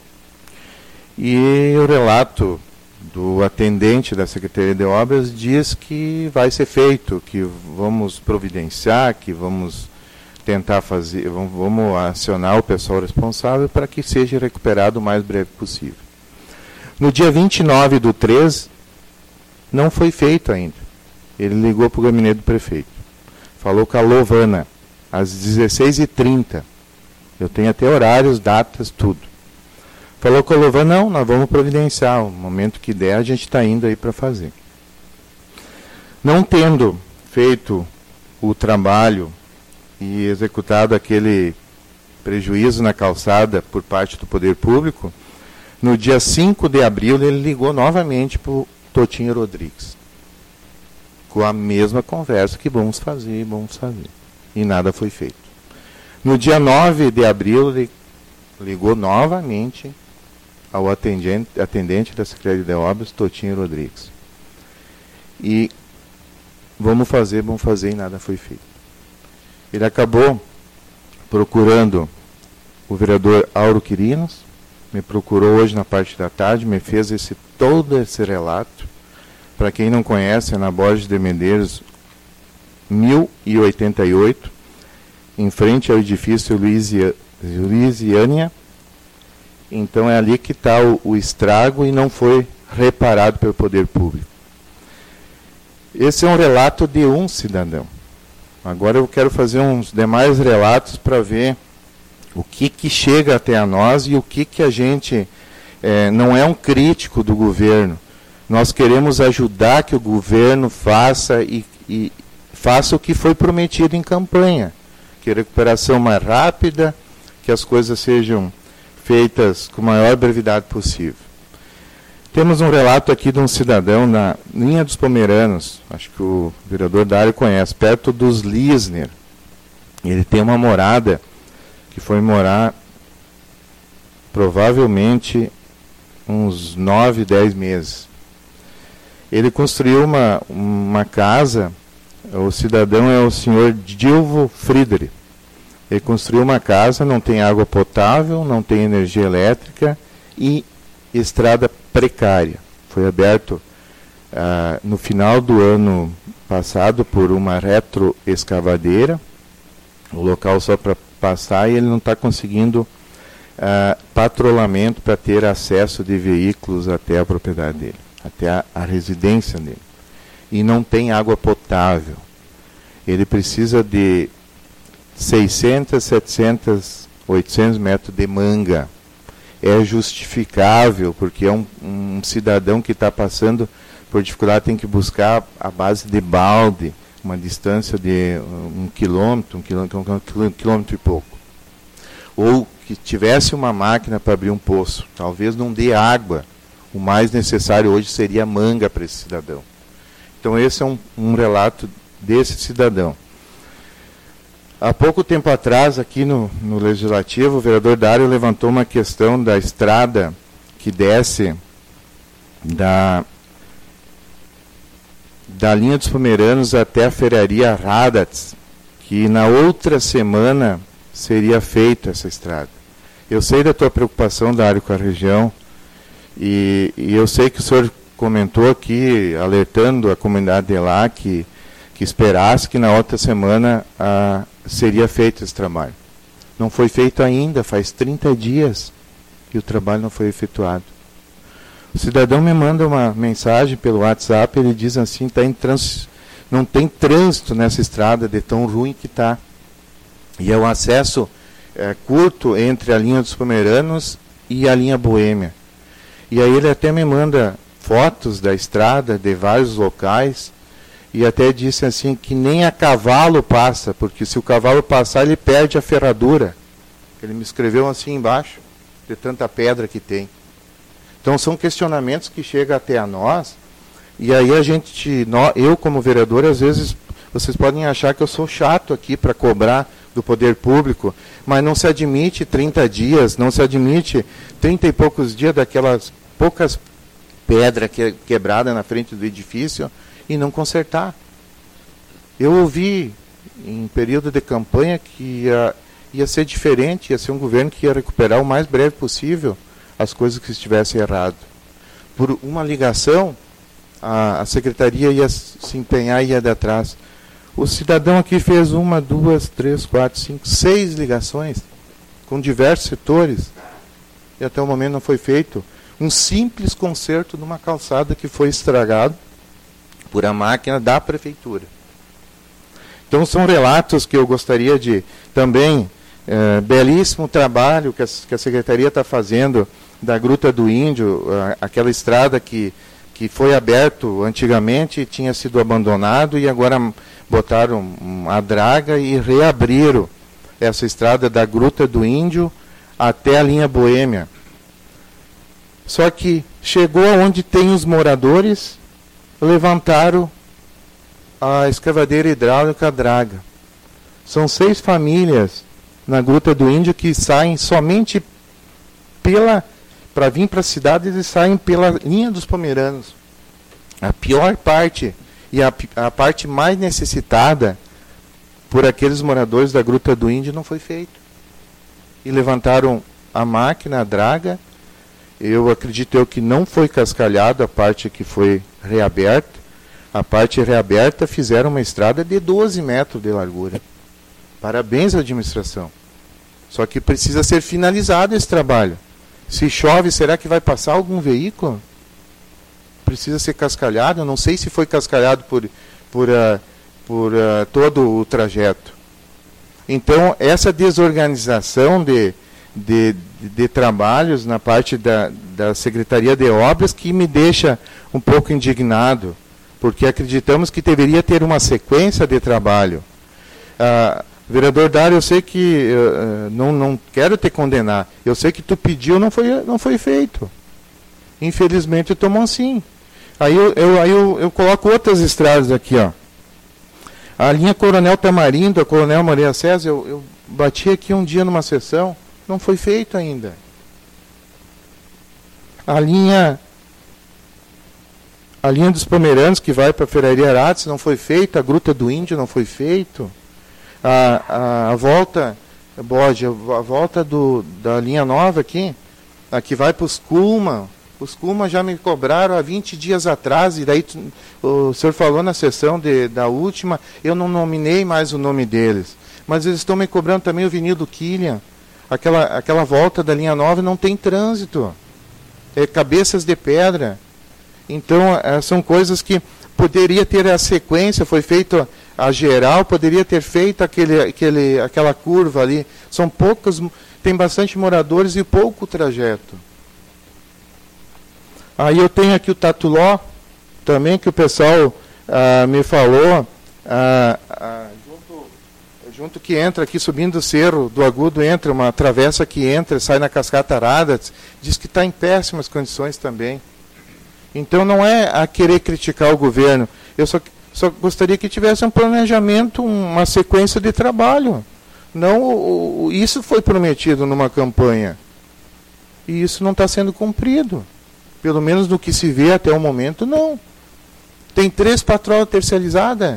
E o relato do atendente da Secretaria de Obras diz que vai ser feito, que vamos providenciar, que vamos tentar fazer, vamos, vamos acionar o pessoal responsável para que seja recuperado o mais breve possível. No dia vinte e nove do três, não foi feito ainda. Ele ligou para o gabinete do prefeito. Falou com a Lovana, às dezesseis e trinta. Eu tenho até horários, datas, tudo. Falou com a Lovana, não, nós vamos providenciar. O momento que der, a gente está indo aí para fazer. Não tendo feito o trabalho e executado aquele prejuízo na calçada por parte do poder público, no dia cinco de abril ele ligou novamente para o Totinho Rodrigues. ficou a mesma conversa que vamos fazer, vamos fazer. E nada foi feito. No dia nove de abril, ele ligou novamente ao atendente, atendente da Secretaria de Obras, Totinho Rodrigues. E vamos fazer, vamos fazer, e nada foi feito. Ele acabou procurando o vereador Auro Quirinos, me procurou hoje na parte da tarde, me fez esse, todo esse relato. Para quem não conhece, é na Borges de Medeiros, mil e oitenta e oito, em frente ao edifício Luisia, Luisiânia. Então é ali que está o, o estrago e não foi reparado pelo poder público. Esse é um relato de um cidadão. Agora eu quero fazer uns demais relatos para ver o que, que chega até a nós e o que, que a gente é, não é um crítico do governo. Nós queremos ajudar que o governo faça e, e faça o que foi prometido em campanha, que a recuperação mais rápida, que as coisas sejam feitas com a maior brevidade possível. Temos um relato aqui de um cidadão na linha dos Pomeranos, acho que o vereador Dário conhece, perto dos Lisner. Ele tem uma morada que foi morar provavelmente uns nove, dez meses. Ele construiu uma, uma casa, o cidadão é o senhor Dilvo Friedrich. Ele construiu uma casa, não tem água potável, não tem energia elétrica e estrada precária. Foi aberto ah, no final do ano passado por uma retroescavadeira, o local só para passar, e ele não está conseguindo ah, patrulhamento para ter acesso de veículos até a propriedade dele, até a, a residência dele. E não tem água potável. Ele precisa de seiscentos, setecentos, oitocentos metros de manga. É justificável, porque é um, um cidadão que está passando por dificuldade, tem que buscar a base de balde, uma distância de um quilômetro, um quilômetro, um quilômetro e pouco. Ou que tivesse uma máquina para abrir um poço, talvez não dê água. O mais necessário hoje seria manga para esse cidadão. Então esse é um, um relato desse cidadão. Há pouco tempo atrás, aqui no, no Legislativo, o vereador Dário levantou uma questão da estrada que desce da, da linha dos Pomeranos até a ferraria Radatz, que na outra semana seria feita essa estrada. Eu sei da tua preocupação, Dário, com a região, e, e eu sei que o senhor comentou aqui, alertando a comunidade de lá, que, que esperasse que na outra semana a seria feito esse trabalho. Não foi feito ainda, faz trinta dias que o trabalho não foi efetuado. O cidadão me manda uma mensagem pelo WhatsApp, ele diz assim, tá em trans... não tem trânsito nessa estrada de tão ruim que está. E é um acesso é, curto entre a linha dos Pomeranos e a linha Boêmia. E aí ele até me manda fotos da estrada, de vários locais, e até disse assim que nem a cavalo passa, porque se o cavalo passar ele perde a ferradura. Ele me escreveu assim embaixo, de tanta pedra que tem. Então são questionamentos que chegam até a nós, e aí a gente, nós, eu como vereador, às vezes vocês podem achar que eu sou chato aqui para cobrar do poder público, mas não se admite trinta dias, não se admite trinta e poucos dias daquelas poucas pedras que, quebradas na frente do edifício, e não consertar. Eu ouvi em período de campanha que ia, ia ser diferente, ia ser um governo que ia recuperar o mais breve possível as coisas que estivessem errado. Por uma ligação, a, a secretaria ia se empenhar e ia de atrás. O cidadão aqui fez uma, duas, três, quatro, cinco, seis ligações com diversos setores, e até o momento não foi feito um simples conserto de uma calçada que foi estragado por a máquina da prefeitura. Então são relatos que eu gostaria de também, é, belíssimo trabalho que a, que a Secretaria está fazendo da Gruta do Índio, a, aquela estrada que, que foi aberto antigamente, tinha sido abandonado e agora botaram a draga e reabriram essa estrada da Gruta do Índio até a linha Boêmia. Só que chegou onde tem os moradores, levantaram a escavadeira hidráulica Draga. São seis famílias na Gruta do Índio que saem somente pela para vir para a cidade, eles saem pela linha dos Pomeranos. A pior parte e a, a parte mais necessitada por aqueles moradores da Gruta do Índio não foi feito. E levantaram a máquina, a draga. Eu acredito eu que não foi cascalhado a parte que foi reaberta. A parte reaberta fizeram uma estrada de doze metros de largura. Parabéns à administração. Só que precisa ser finalizado esse trabalho. Se chove, será que vai passar algum veículo? Precisa ser cascalhado. Eu não sei se foi cascalhado por, por, uh, por uh, todo o trajeto. Então, essa desorganização de, de, de, de trabalhos na parte da, da Secretaria de Obras que me deixa um pouco indignado, porque acreditamos que deveria ter uma sequência de trabalho. Uh, Vereador Dário, eu sei que uh, não, não quero te condenar. Eu sei que tu pediu, não foi, não foi feito. Infelizmente tomou sim. Aí eu, eu, aí eu, eu coloco outras estradas aqui, ó. A linha Coronel Tamarindo, a Coronel Maria César, eu, eu bati aqui um dia numa sessão, não foi feito ainda. A linha a linha dos Pomeranos, que vai para a Ferraria Arates, não foi feita. A Gruta do Índio não foi feito. A, a, a volta, bode, a volta do, da linha nova aqui, a que vai para os Culma, os Culma já me cobraram há vinte dias atrás, e daí tu, o senhor falou na sessão de, da última, eu não nominei mais o nome deles, mas eles estão me cobrando também o Vinil do Quillian, aquela, aquela volta da linha nova não tem trânsito, é cabeças de pedra. Então, são coisas que poderia ter a sequência, foi feito a geral, poderia ter feito aquele, aquele, aquela curva ali. São poucos, tem bastante moradores e pouco trajeto. Aí eu tenho aqui o Tatuló, também, que o pessoal ah, me falou, ah, ah, junto, junto que entra aqui, subindo o cerro do Agudo, entra uma travessa que entra, sai na Cascata Aradas, diz que está em péssimas condições também. Então não é a querer criticar o governo, eu só, só gostaria que tivesse um planejamento, uma sequência de trabalho. Não, o, o, isso foi prometido numa campanha, e isso não está sendo cumprido. Pelo menos no que se vê até o momento, não. Tem três patrolas terceirizadas.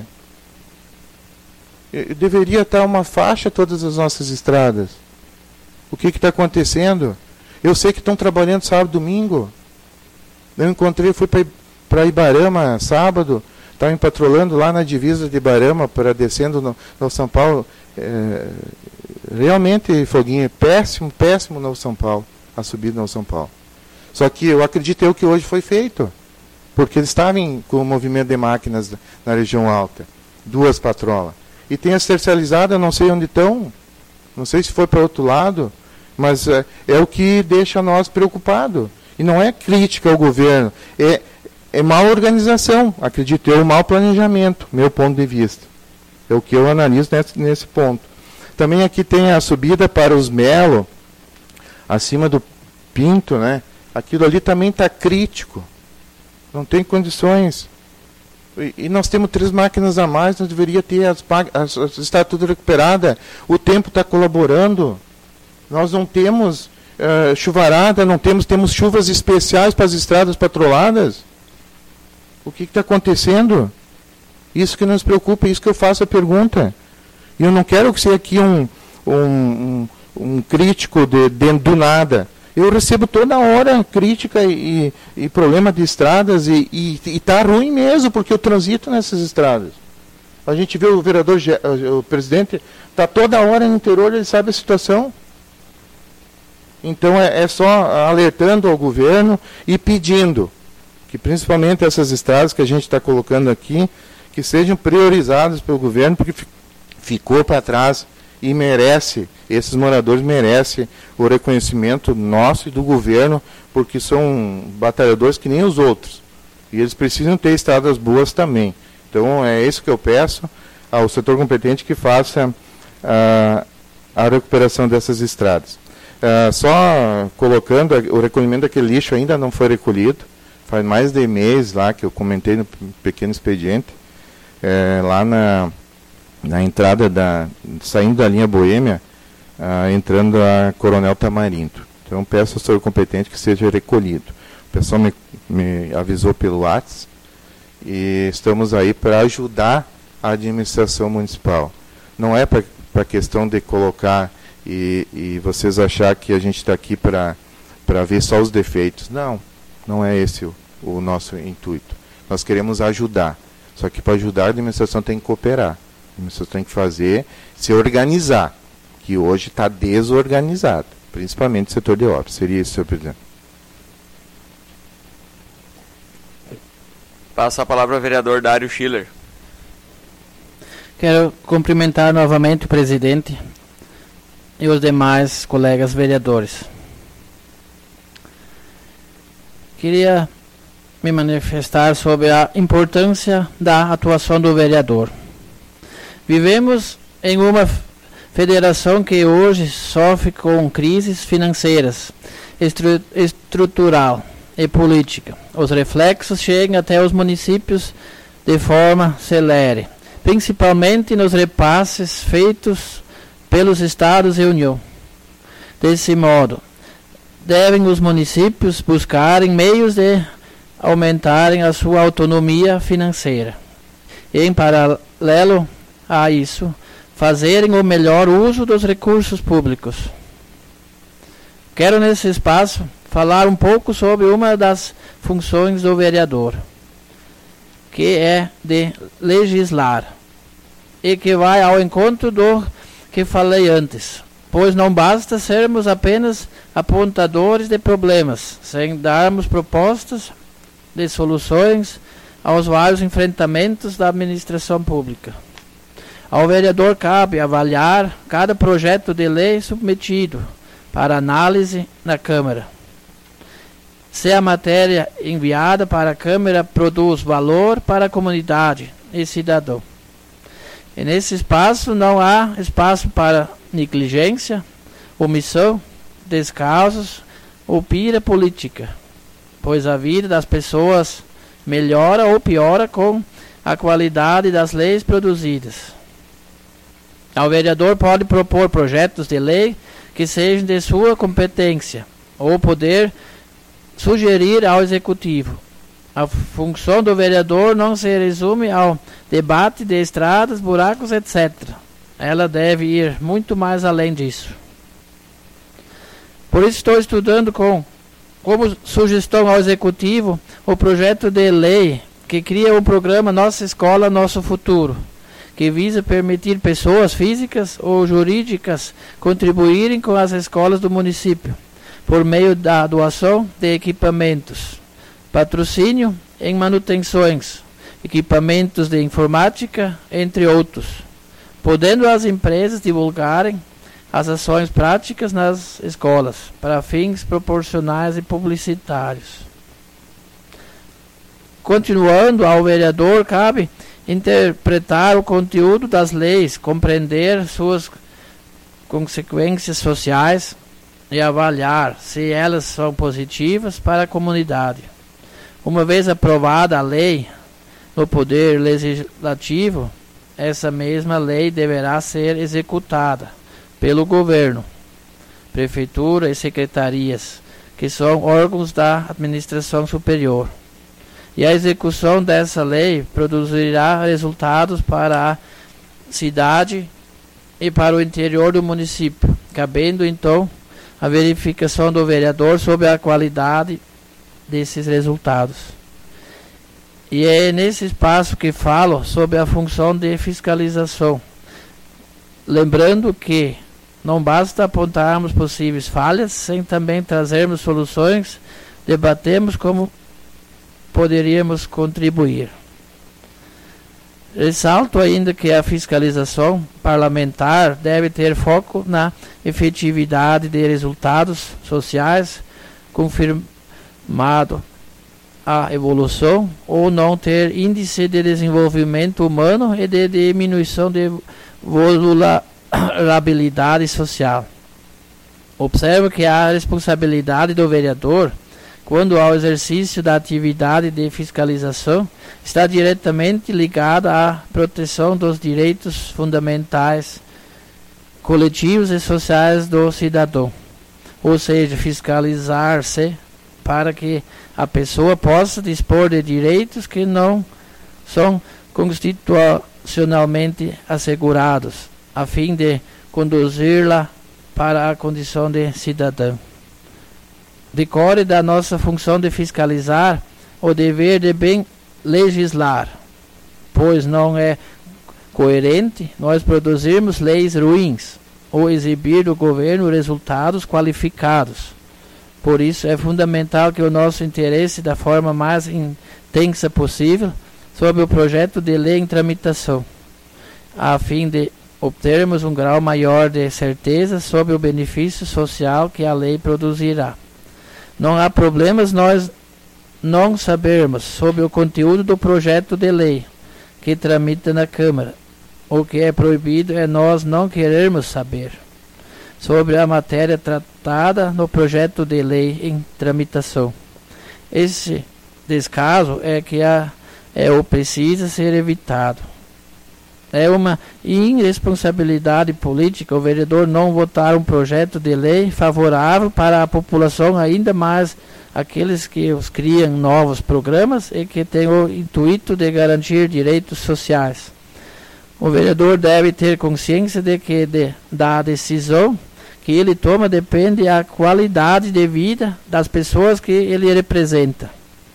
Deveria estar uma faixa todas as nossas estradas. O que está acontecendo? Eu sei que estão trabalhando sábado e domingo. Eu encontrei, fui para Ibarama sábado, estava patrolando lá na divisa de Ibarama, para descendo no, no São Paulo. É, realmente, Foguinho, péssimo, péssimo no São Paulo, a subida no São Paulo. Só que eu acredito eu que hoje foi feito, porque eles estavam com o movimento de máquinas na região alta, duas patrolas. E tem as terceirizadas, não sei onde estão, não sei se foi para outro lado, mas é, é o que deixa nós preocupados. E não é crítica ao governo, é, é má organização, acredito eu, mau planejamento, meu ponto de vista. É o que eu analiso nesse, nesse ponto. Também aqui tem a subida para os Melo, acima do Pinto, né? Aquilo ali também está crítico, não tem condições. E, e nós temos três máquinas a mais, nós deveríamos ter as, as, as está tudo recuperada, o tempo está colaborando, nós não temos uh, chuvarada, não temos, temos chuvas especiais para as estradas patroladas. O que está acontecendo? Isso que nos preocupa, isso que eu faço a pergunta. E eu não quero ser aqui um, um, um, um crítico de, de, do nada. Eu recebo toda hora crítica e, e, e problema de estradas e está ruim mesmo, porque eu transito nessas estradas. A gente vê o vereador, o presidente, está toda hora no interior, ele sabe a situação. Então é, é só alertando ao governo e pedindo que principalmente essas estradas que a gente está colocando aqui, que sejam priorizadas pelo governo, porque ficou para trás e merece, esses moradores merecem o reconhecimento nosso e do governo, porque são batalhadores que nem os outros. E eles precisam ter estradas boas também. Então é isso que eu peço ao setor competente, que faça uh, a recuperação dessas estradas. Uh, só colocando, o recolhimento daquele lixo ainda não foi recolhido, faz mais de mês lá que eu comentei no pequeno expediente. é, lá na, na entrada, da, saindo da linha Boêmia, ah, entrando a Coronel Tamarindo. Então peço ao setor competente que seja recolhido. O pessoal me, me avisou pelo WhatsApp e estamos aí para ajudar a administração municipal. Não é para a questão de colocar e, e vocês achar que a gente está aqui para ver só os defeitos. Não, não é esse o, o nosso intuito. Nós queremos ajudar. Só que para ajudar a administração tem que cooperar. A administração tem que fazer, se organizar, que hoje está desorganizado, principalmente o setor de obras. Seria isso, senhor presidente. Passa a palavra ao vereador Dário Schiller. Quero cumprimentar novamente o presidente e os demais colegas vereadores. Queria me manifestar sobre a importância da atuação do vereador. Vivemos em uma federação que hoje sofre com crises financeiras, estru estrutural e política. Os reflexos chegam até os municípios de forma celere, principalmente nos repasses feitos pelos estados e União. Desse modo, devem os municípios buscarem meios de aumentarem a sua autonomia financeira. E, em paralelo a isso, fazerem o melhor uso dos recursos públicos. Quero, nesse espaço, falar um pouco sobre uma das funções do vereador, que é de legislar, e que vai ao encontro do que falei antes, pois não basta sermos apenas apontadores de problemas, sem darmos propostas de soluções aos vários enfrentamentos da administração pública. Ao vereador cabe avaliar cada projeto de lei submetido para análise na Câmara. Se a matéria enviada para a Câmara produz valor para a comunidade e cidadão. E nesse espaço não há espaço para negligência, omissão, descasos ou pira política, pois a vida das pessoas melhora ou piora com a qualidade das leis produzidas. O vereador pode propor projetos de lei que sejam de sua competência, ou poder sugerir ao Executivo. A função do vereador não se resume ao debate de estradas, buracos, etcétera. Ela deve ir muito mais além disso. Por isso estou estudando com, como sugestão ao Executivo o projeto de lei que cria o programa Nossa Escola, Nosso Futuro, que visa permitir pessoas físicas ou jurídicas contribuírem com as escolas do município, por meio da doação de equipamentos, patrocínio em manutenções, equipamentos de informática, entre outros, podendo as empresas divulgarem as ações práticas nas escolas, para fins proporcionais e publicitários. Continuando, ao vereador cabe interpretar o conteúdo das leis, compreender suas consequências sociais e avaliar se elas são positivas para a comunidade. Uma vez aprovada a lei no Poder Legislativo, essa mesma lei deverá ser executada pelo governo, prefeitura e secretarias, que são órgãos da administração superior. E a execução dessa lei produzirá resultados para a cidade e para o interior do município, cabendo então a verificação do vereador sobre a qualidade desses resultados. E é nesse espaço que falo sobre a função de fiscalização, lembrando que não basta apontarmos possíveis falhas, sem também trazermos soluções, debatemos como poderíamos contribuir. Ressalto ainda que a fiscalização parlamentar deve ter foco na efetividade de resultados sociais, confirmado a evolução, ou não ter índice de desenvolvimento humano e de diminuição de vulnerabilidade social. Observo que a responsabilidade do vereador quando ao exercício da atividade de fiscalização, está diretamente ligada à proteção dos direitos fundamentais, coletivos e sociais do cidadão. Ou seja, fiscalizar-se para que a pessoa possa dispor de direitos que não são constitucionalmente assegurados, a fim de conduzi-la para a condição de cidadã. Decorre da nossa função de fiscalizar o dever de bem legislar, pois não é coerente nós produzirmos leis ruins ou exibir do governo resultados qualificados. Por isso é fundamental que o nosso interesse da forma mais intensa possível sobre o projeto de lei em tramitação, a fim de obtermos um grau maior de certeza sobre o benefício social que a lei produzirá. Não há problemas nós não sabermos sobre o conteúdo do projeto de lei que tramita na Câmara. O que é proibido é nós não querermos saber sobre a matéria tratada no projeto de lei em tramitação. Esse descaso é que a, é o precisa ser evitado. É uma irresponsabilidade política o vereador não votar um projeto de lei favorável para a população, ainda mais aqueles que os criam novos programas e que têm o intuito de garantir direitos sociais. O vereador deve ter consciência de que de, da decisão que ele toma depende da qualidade de vida das pessoas que ele representa.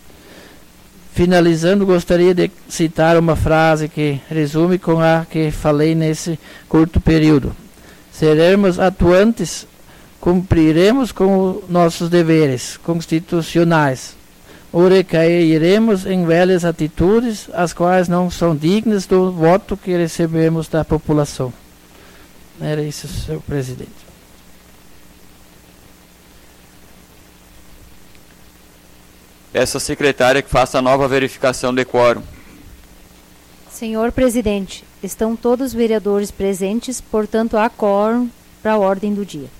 Finalizando, gostaria de citar uma frase que resume com a que falei nesse curto período. Seremos atuantes, cumpriremos com nossos deveres constitucionais, ou recairemos em velhas atitudes, as quais não são dignas do voto que recebemos da população. Era isso, senhor presidente. Peço à secretária que faça a nova verificação de quórum. Senhor presidente, estão todos os vereadores presentes, portanto há quórum para a ordem do dia.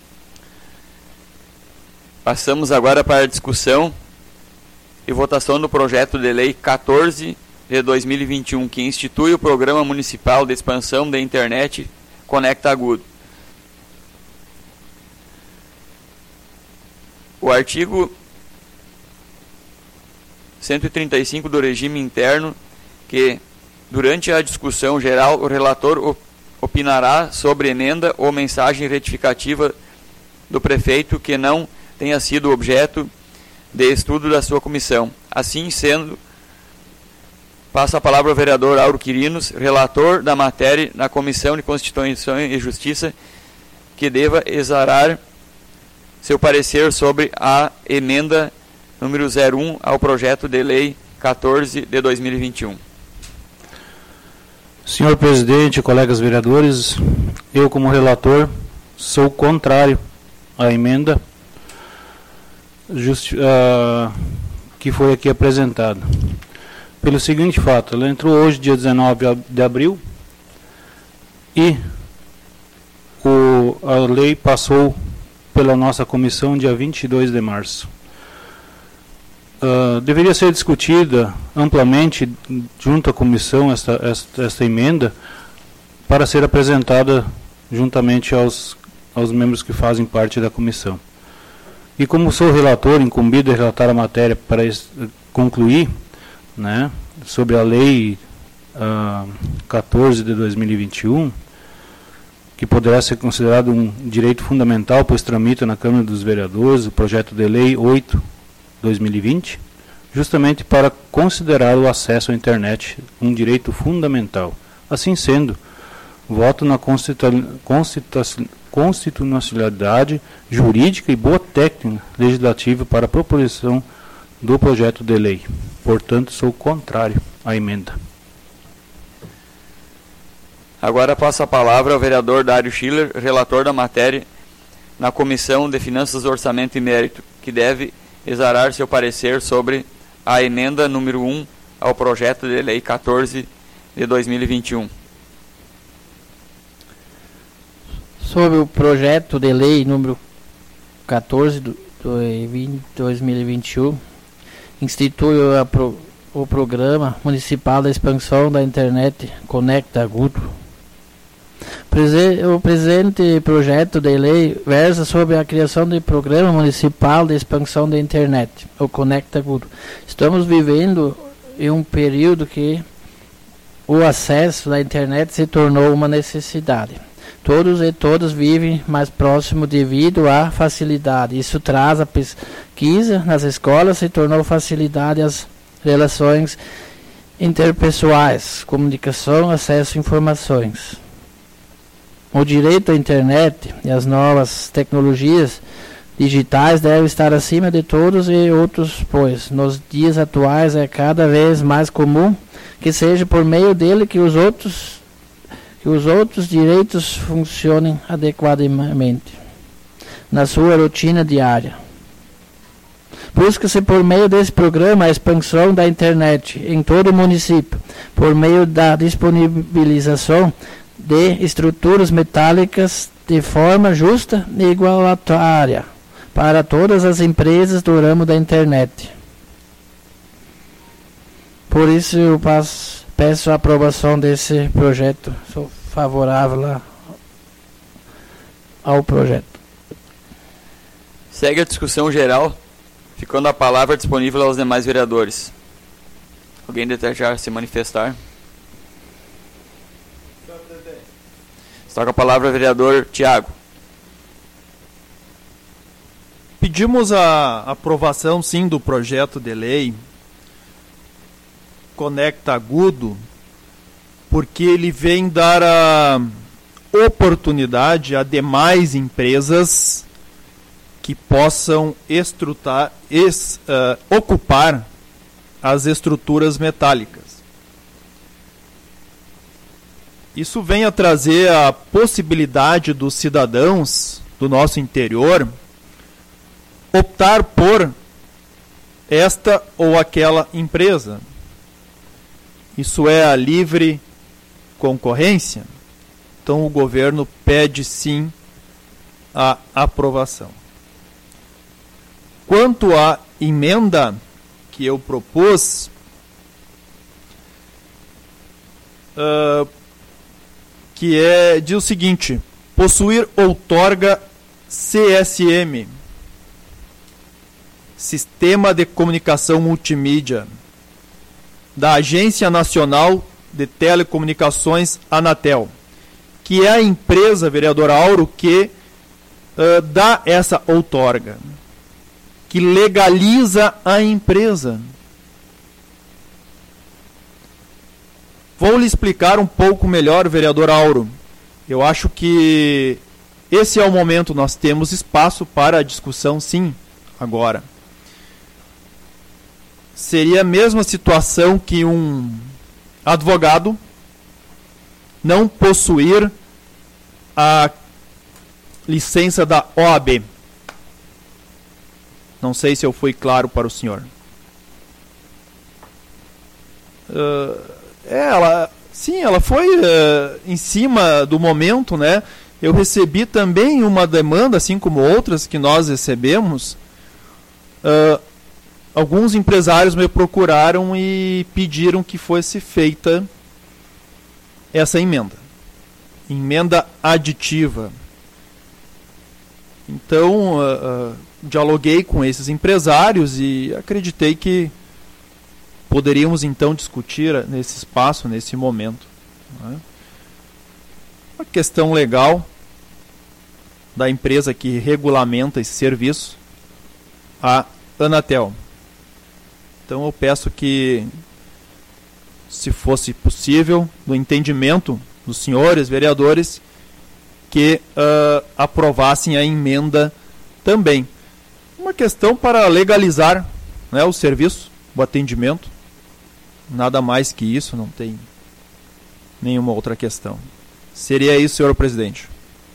Passamos agora para a discussão e votação do projeto de lei quatorze de dois mil e vinte e um, que institui o Programa Municipal de Expansão da Internet Conecta Agudo. O artigo cento e trinta e cinco do regime interno, que durante a discussão geral o relator opinará sobre emenda ou mensagem retificativa do prefeito que não tenha sido objeto de estudo da sua comissão. Assim sendo, passa a palavra ao vereador Auro Quirinos, relator da matéria na Comissão de Constituição e Justiça, que deva exarar seu parecer sobre a emenda número zero um ao projeto de lei quatorze de dois mil e vinte e um. Senhor presidente, colegas vereadores, eu como relator sou contrário à emenda justi- uh, que foi aqui apresentada. Pelo seguinte fato, ela entrou hoje, dia dezenove de abril, e o, a lei passou pela nossa comissão dia vinte e dois de março. Uh, deveria ser discutida amplamente junto à comissão esta, esta, esta emenda para ser apresentada juntamente aos, aos membros que fazem parte da comissão. E como sou relator, incumbido a relatar a matéria para concluir, né, sobre a lei uh, quatorze de dois mil e vinte e um, que poderá ser considerado um direito fundamental, pois tramita na Câmara dos Vereadores o projeto de lei oito de dois mil e vinte, justamente para considerar o acesso à internet um direito fundamental. Assim sendo, voto na constitucionalidade jurídica e boa técnica legislativa para a proposição do projeto de lei. Portanto, sou contrário à emenda. Agora passo a palavra ao vereador Dário Schiller, relator da matéria na Comissão de Finanças, Orçamento e Mérito, que deve exarar seu parecer sobre a emenda número um ao projeto de lei quatorze de dois mil e vinte e um. Sobre o projeto de lei número quatorze dois mil e vinte e um, institui a pro, o Programa Municipal da Expansão da Internet Conecta Agudo. O presente projeto de lei versa sobre a criação do Programa Municipal de Expansão da Internet, o Conecta Agudo. Estamos vivendo em um período que o acesso à internet se tornou uma necessidade. Todos e todas vivem mais próximo devido à facilidade. Isso traz a pesquisa nas escolas, se tornou facilidade às relações interpessoais, comunicação, acesso a informações. O direito à internet e as novas tecnologias digitais devem estar acima de todos e outros, pois nos dias atuais é cada vez mais comum que seja por meio dele que os outros que os outros direitos funcionem adequadamente na sua rotina diária. Busca-se por meio desse programa a expansão da internet em todo o município, por meio da disponibilização de estruturas metálicas de forma justa e igualitária para todas as empresas do ramo da internet. Por isso eu passo, peço a aprovação desse projeto. Sou favorável ao projeto. Segue a discussão geral, ficando a palavra disponível aos demais vereadores. Alguém desejar se manifestar? Está com a palavra o vereador Tiago. Pedimos a aprovação, sim, do projeto de lei Conecta Agudo, porque ele vem dar a oportunidade a demais empresas que possam estrutar, es, uh, ocupar as estruturas metálicas. Isso vem a trazer a possibilidade dos cidadãos do nosso interior optar por esta ou aquela empresa. Isso é a livre concorrência. Então o governo pede sim a aprovação. Quanto à emenda que eu propus, uh, que é, diz o seguinte: possuir outorga C S M, Sistema de Comunicação Multimídia, da Agência Nacional de Telecomunicações, Anatel, que é a empresa, vereador Auro, que uh, dá essa outorga, que legaliza a empresa. Vou lhe explicar um pouco melhor, vereador Auro. Eu acho que esse é o momento, nós temos espaço para a discussão, sim, agora. Seria a mesma situação que um advogado não possuir a licença da O A B. Não sei se eu fui claro para o senhor. Uh, ela, sim, ela foi uh, em cima do momento, né? Eu recebi também uma demanda, assim como outras que nós recebemos. Uh, alguns empresários me procuraram e pediram que fosse feita essa emenda. Emenda aditiva. Então, uh, uh, dialoguei com esses empresários e acreditei que poderíamos então discutir nesse espaço, nesse momento. Né? Uma questão legal da empresa que regulamenta esse serviço, a Anatel. Então eu peço que, se fosse possível, no entendimento dos senhores vereadores, que uh, aprovassem a emenda também. Uma questão para legalizar, né, o serviço, o atendimento. Nada mais que isso, não tem nenhuma outra questão. Seria isso, senhor presidente.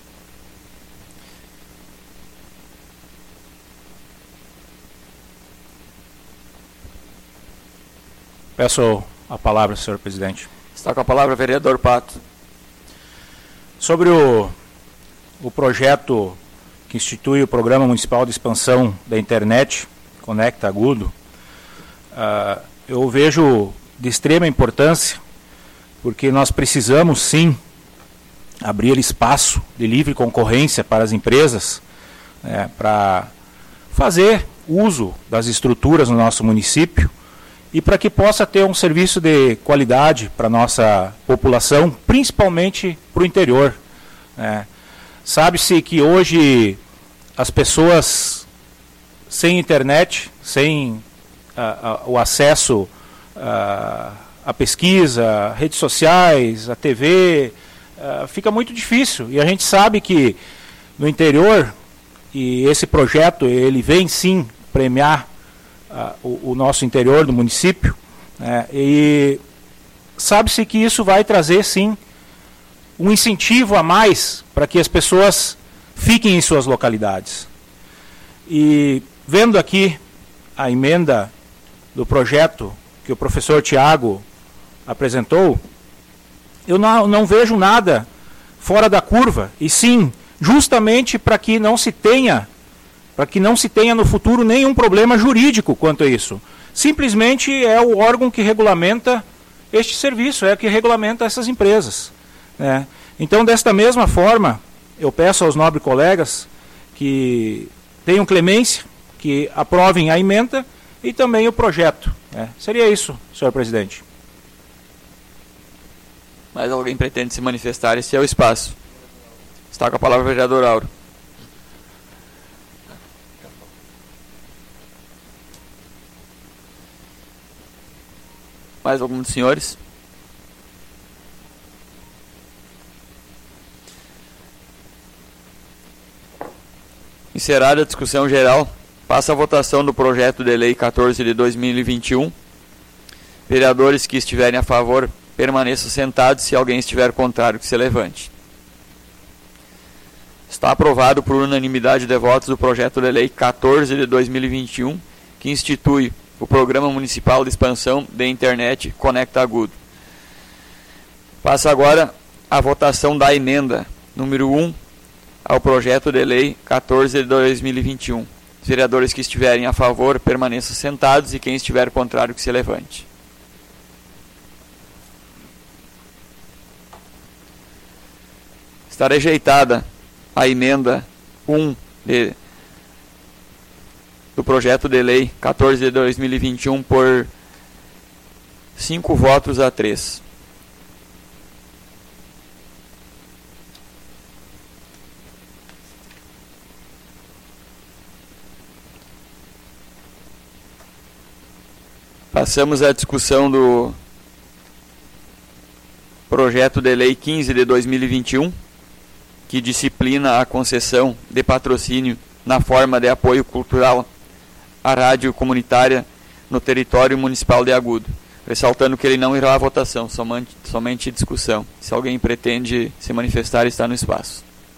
Peço a palavra, senhor presidente. Está com a palavra o vereador Pato. Sobre o, o projeto que institui o Programa Municipal de Expansão da Internet, Conecta Agudo, uh, eu vejo de extrema importância, porque nós precisamos sim abrir espaço de livre concorrência para as empresas, né, para fazer uso das estruturas no nosso município e para que possa ter um serviço de qualidade para a nossa população, principalmente para o interior. Né. Sabe-se que hoje as pessoas sem internet, sem uh, uh, o acesso uh, à pesquisa, redes sociais, à T V, uh, fica muito difícil. E a gente sabe que no interior, e esse projeto ele vem sim premiar uh, o, o nosso interior do município, né, e sabe-se que isso vai trazer sim um incentivo a mais para que as pessoas fiquem em suas localidades. E vendo aqui a emenda do projeto que o professor Tiago apresentou, eu não, não vejo nada fora da curva, e sim, justamente para que não se tenha, para que não se tenha no futuro nenhum problema jurídico quanto a isso. Simplesmente é o órgão que regulamenta este serviço, é o que regulamenta essas empresas. Né? Então, desta mesma forma, eu peço aos nobres colegas que tenham clemência, que aprovem a emenda e também o projeto. Né? Seria isso, senhor presidente. Mais alguém pretende se manifestar? Esse é o espaço. Está com a palavra o vereador Auro. Mais algum dos senhores? Encerrada a discussão geral, passa a votação do projeto de lei quatorze de dois mil e vinte e um. Vereadores que estiverem a favor, permaneçam sentados. Se alguém estiver contrário, que se levante. Está aprovado por unanimidade de votos o projeto de lei quatorze de dois mil e vinte e um, que institui o Programa Municipal de Expansão de Internet Conecta Agudo. Passa agora a votação da emenda número um ao projeto de lei quatorze de dois mil e vinte e um. Os vereadores que estiverem a favor permaneçam sentados e quem estiver contrário que se levante. Está rejeitada a emenda um de, do projeto de lei quatorze de dois mil e vinte e um por cinco votos a três. Passamos à discussão do projeto de lei quinze de dois mil e vinte e um, que disciplina a concessão de patrocínio na forma de apoio cultural à rádio comunitária no território municipal de Agudo. Ressaltando que ele não irá à votação, somente, somente discussão. Se alguém pretende se manifestar, está no espaço.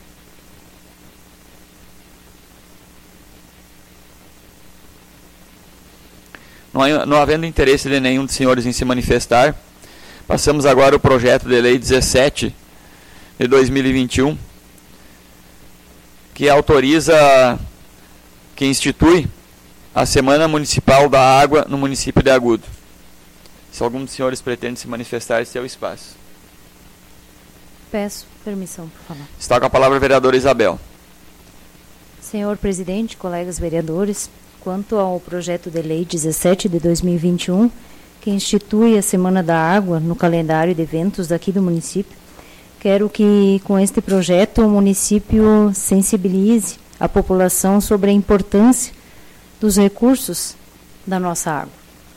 Não, não havendo interesse de nenhum dos senhores em se manifestar, passamos agora ao projeto de lei dezessete de dois mil e vinte e um, que autoriza, que institui a Semana Municipal da Água no município de Agudo. Se algum dos senhores pretende se manifestar, esse é o espaço. Peço permissão para falar. Está com a palavra a vereadora Isabel. Senhor presidente, colegas vereadores, quanto ao projeto de lei dezessete de dois mil e vinte e um, que institui a Semana da Água no calendário de eventos daqui do município, quero que com este projeto o município sensibilize a população sobre a importância dos recursos da nossa água.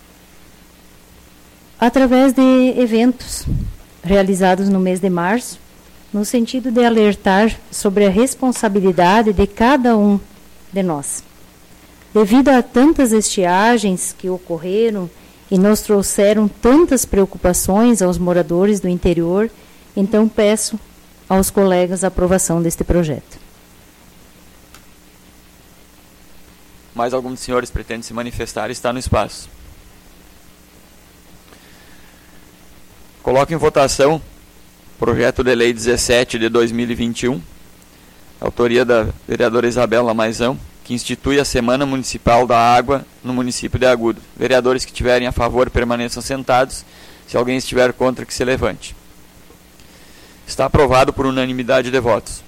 Através de eventos realizados no mês de março, no sentido de alertar sobre a responsabilidade de cada um de nós. Devido a tantas estiagens que ocorreram e nos trouxeram tantas preocupações aos moradores do interior, então peço aos colegas a aprovação deste projeto. Mais algum dos senhores pretende se manifestar? Está no espaço. Coloco em votação projeto de lei dezessete de dois mil e vinte e um, autoria da vereadora Isabela Maisão, que institui a Semana Municipal da Água no município de Agudo. Vereadores que estiverem a favor permaneçam sentados. Se alguém estiver contra, que se levante. Está aprovado por unanimidade de votos.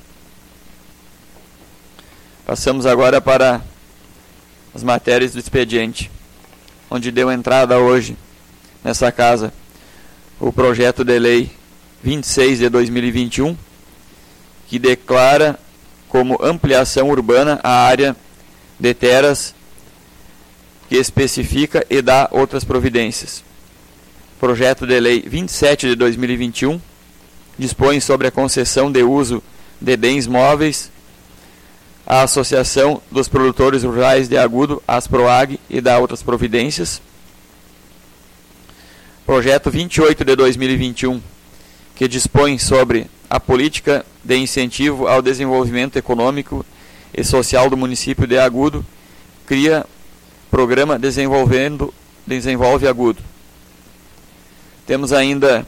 Passamos agora para as matérias do expediente, onde deu entrada hoje, nessa casa, o projeto de lei vinte e seis de dois mil e vinte e um, que declara como ampliação urbana a área de terras, que especifica e dá outras providências. Projeto de lei vinte e sete de dois mil e vinte e um dispõe sobre a concessão de uso de bens móveis à Associação dos Produtores Rurais de Agudo, ASPROAG, e dá outras providências. Projeto vinte e oito de dois mil e vinte e um, que dispõe sobre a política de incentivo ao desenvolvimento econômico e social do município de Agudo, cria programa Desenvolvendo, Desenvolve Agudo. Temos ainda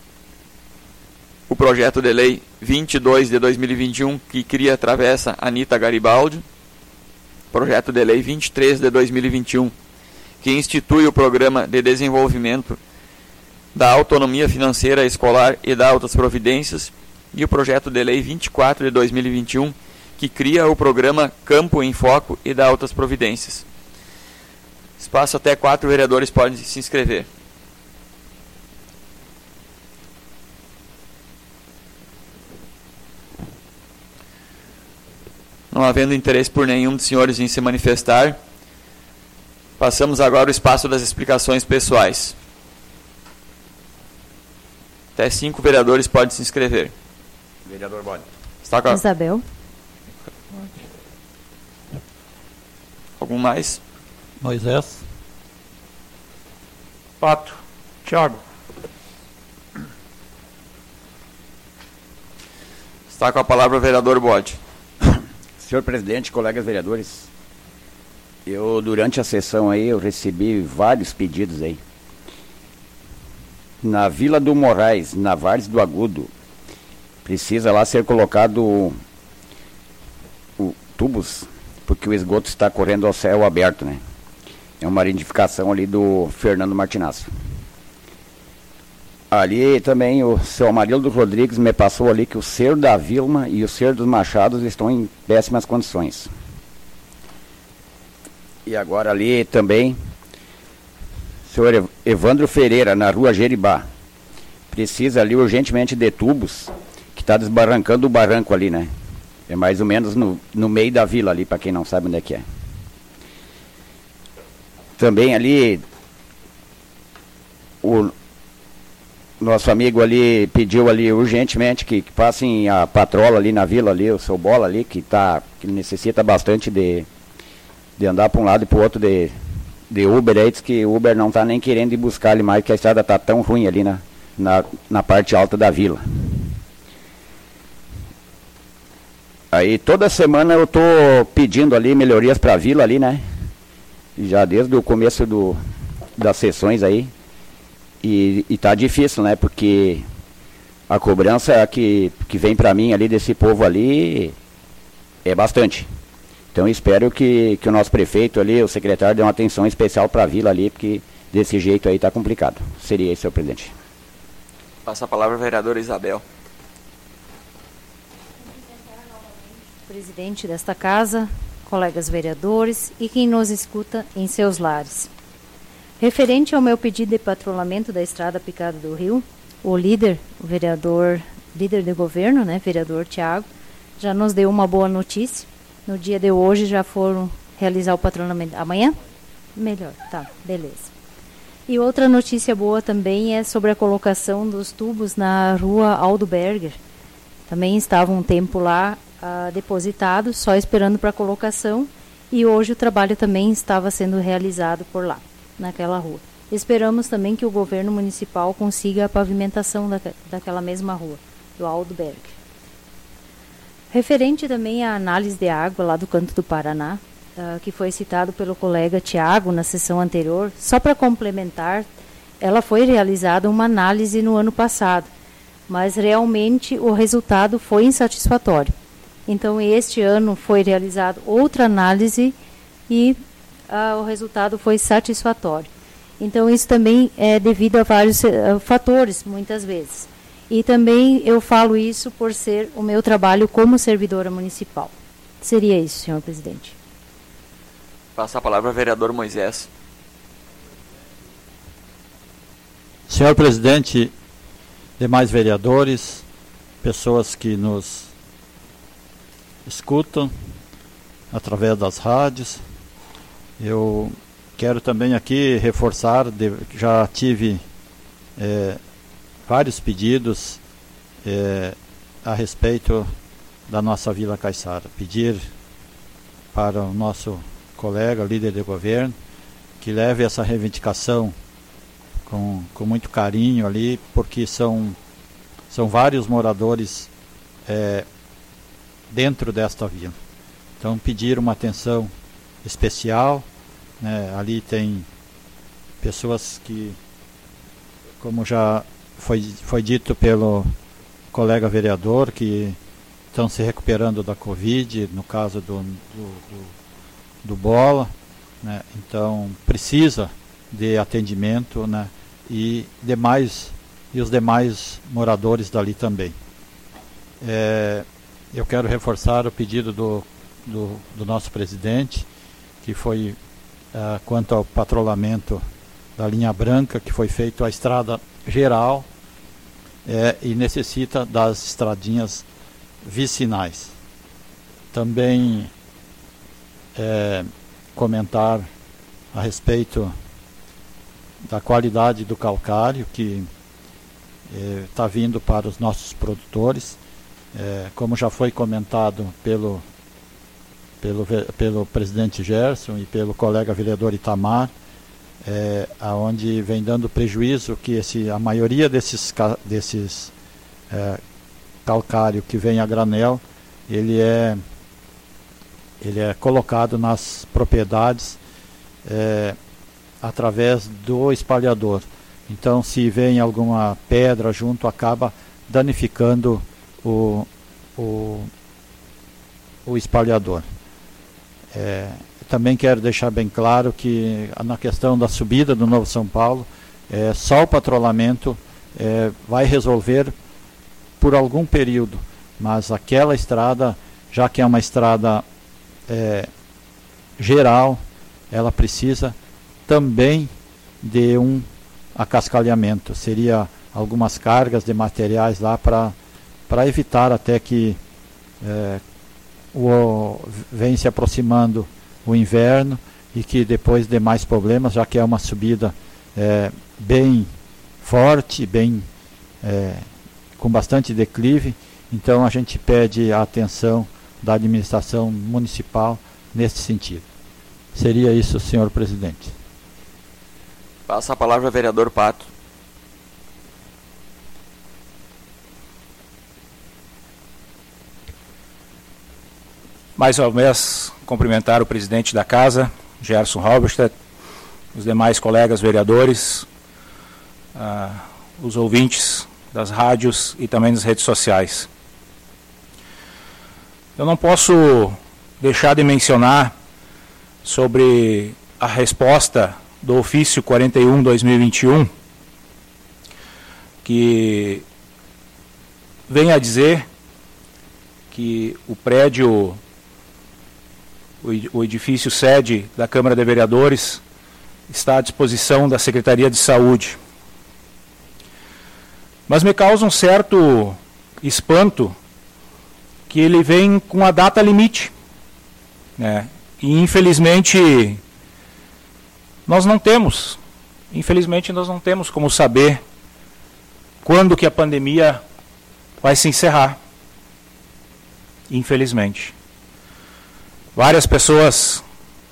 o projeto de lei vinte e dois de dois mil e vinte e um, que cria a Travessa Anita Garibaldi. Projeto de lei vinte e três de dois mil e vinte e um, que institui o programa de desenvolvimento da autonomia financeira escolar e dá outras providências. E o projeto de lei vinte e quatro de dois mil e vinte e um, que cria o programa Campo em Foco e dá outras providências. Espaço até quatro vereadores podem se inscrever. Não havendo interesse por nenhum dos senhores em se manifestar, passamos agora ao espaço das explicações pessoais. Até cinco vereadores podem se inscrever. Vereador Bode. Está com a... Isabel. Algum mais? Moisés. Pato. Tiago. Está com a palavra o vereador Bode. Senhor presidente, colegas vereadores, eu durante a sessão aí eu recebi vários pedidos aí. Na Vila do Moraes, na Várzea do Agudo, precisa lá ser colocado o, o tubos, porque o esgoto está correndo ao céu aberto, né? É uma identificação ali do Fernando Martinazzo. Ali também o seu Amarildo Rodrigues me passou ali que o Cerro da Vilma e o Cerro dos Machados estão em péssimas condições. E agora ali também, senhor Evandro Ferreira, na rua Jeribá, precisa ali urgentemente de tubos, que está desbarrancando o barranco ali, né? É mais ou menos no, no meio da vila ali, para quem não sabe onde é que é. Também ali, o nosso amigo ali pediu ali urgentemente que, que passem a patrola ali na vila ali, o seu Bola ali, que, tá, que necessita bastante de, de andar para um lado e para o outro de, de Uber aí, diz que o Uber não está nem querendo ir buscar ali mais, que a estrada está tão ruim ali na, na, na parte alta da vila. Aí toda semana eu tô pedindo ali melhorias para a vila ali, né? Já desde o começo do, das sessões aí. E, e tá difícil, né? Porque a cobrança que, que vem para mim ali desse povo ali é bastante. Então espero que, que o nosso prefeito ali, o secretário, dê uma atenção especial para a vila ali, porque desse jeito aí tá complicado. Seria isso, senhor presidente. Passa a palavra à vereadora Isabel. Presidente desta casa, colegas vereadores e quem nos escuta em seus lares. Referente ao meu pedido de patrulhamento da estrada Picada do Rio, o líder, o vereador, líder de governo, né, vereador Tiago, já nos deu uma boa notícia. No dia de hoje já foram realizar o patrulhamento. Amanhã? Melhor, tá, beleza. E outra notícia boa também é sobre a colocação dos tubos na rua Aldo Berger. Também estava um tempo lá uh, depositados, só esperando para colocação, e hoje o trabalho também estava sendo realizado por lá, naquela rua. Esperamos também que o governo municipal consiga a pavimentação da, daquela mesma rua, do Aldo Berger. Referente também à análise de água lá do Canto do Paraná, uh, que foi citado pelo colega Tiago na sessão anterior, só para complementar, ela foi realizada uma análise no ano passado, mas realmente o resultado foi insatisfatório. Então, este ano foi realizada outra análise e ah, o resultado foi satisfatório. Então, isso também é devido a vários uh, fatores, muitas vezes. E também eu falo isso por ser o meu trabalho como servidora municipal. Seria isso, senhor presidente. Passa a palavra ao vereador Moisés. Senhor presidente, demais vereadores, pessoas que nos escutam através das rádios, eu quero também aqui reforçar, de, já tive é, vários pedidos é, a respeito da nossa Vila Caiçara. Pedir para o nosso colega, líder de governo, que leve essa reivindicação com, com muito carinho ali, porque são, são vários moradores é, dentro desta vila. Então, pedir uma atenção especial, né? Ali tem pessoas que, como já foi, foi dito pelo colega vereador, que estão se recuperando da Covid, no caso do, do, do, do Bola, né? Então precisa de atendimento, né? E demais e os demais moradores dali também. É, eu quero reforçar o pedido do, do, do nosso presidente, que foi uh, quanto ao patrulhamento da linha branca, que foi feito a estrada geral é, e necessita das estradinhas vicinais. Também é, comentar a respeito da qualidade do calcário que está é, vindo para os nossos produtores. É, como já foi comentado pelo, pelo, pelo presidente Gerson e pelo colega vereador Itamar, é, aonde vem dando prejuízo que esse, a maioria desses, desses é, calcário que vem a granel, ele é, ele é colocado nas propriedades é, através do espalhador. Então, se vem alguma pedra junto, acaba danificando o, o, o espalhador. É, também quero deixar bem claro que na questão da subida do Novo São Paulo, é, só o patrulhamento é, vai resolver por algum período, mas aquela estrada, já que é uma estrada é, geral, ela precisa também de um acascalhamento. Seria algumas cargas de materiais lá para para evitar até que é, o, vem se aproximando o inverno e que depois dê mais problemas, já que é uma subida é, bem forte, bem é, com bastante declive. Então a gente pede a atenção da administração municipal nesse sentido. Seria isso, senhor presidente. Passa a palavra ao vereador Pato. Mais uma vez, cumprimentar o presidente da casa, Gerson Halberstadt, os demais colegas vereadores, uh, os ouvintes das rádios e também das redes sociais. Eu não posso deixar de mencionar sobre a resposta do ofício quarenta e um barra dois mil e vinte e um, que vem a dizer que o prédio, o edifício sede da Câmara de Vereadores está à disposição da Secretaria de Saúde. Mas me causa um certo espanto que ele vem com a data limite, né? E infelizmente nós não temos, infelizmente nós não temos como saber quando que a pandemia vai se encerrar. Infelizmente. Várias pessoas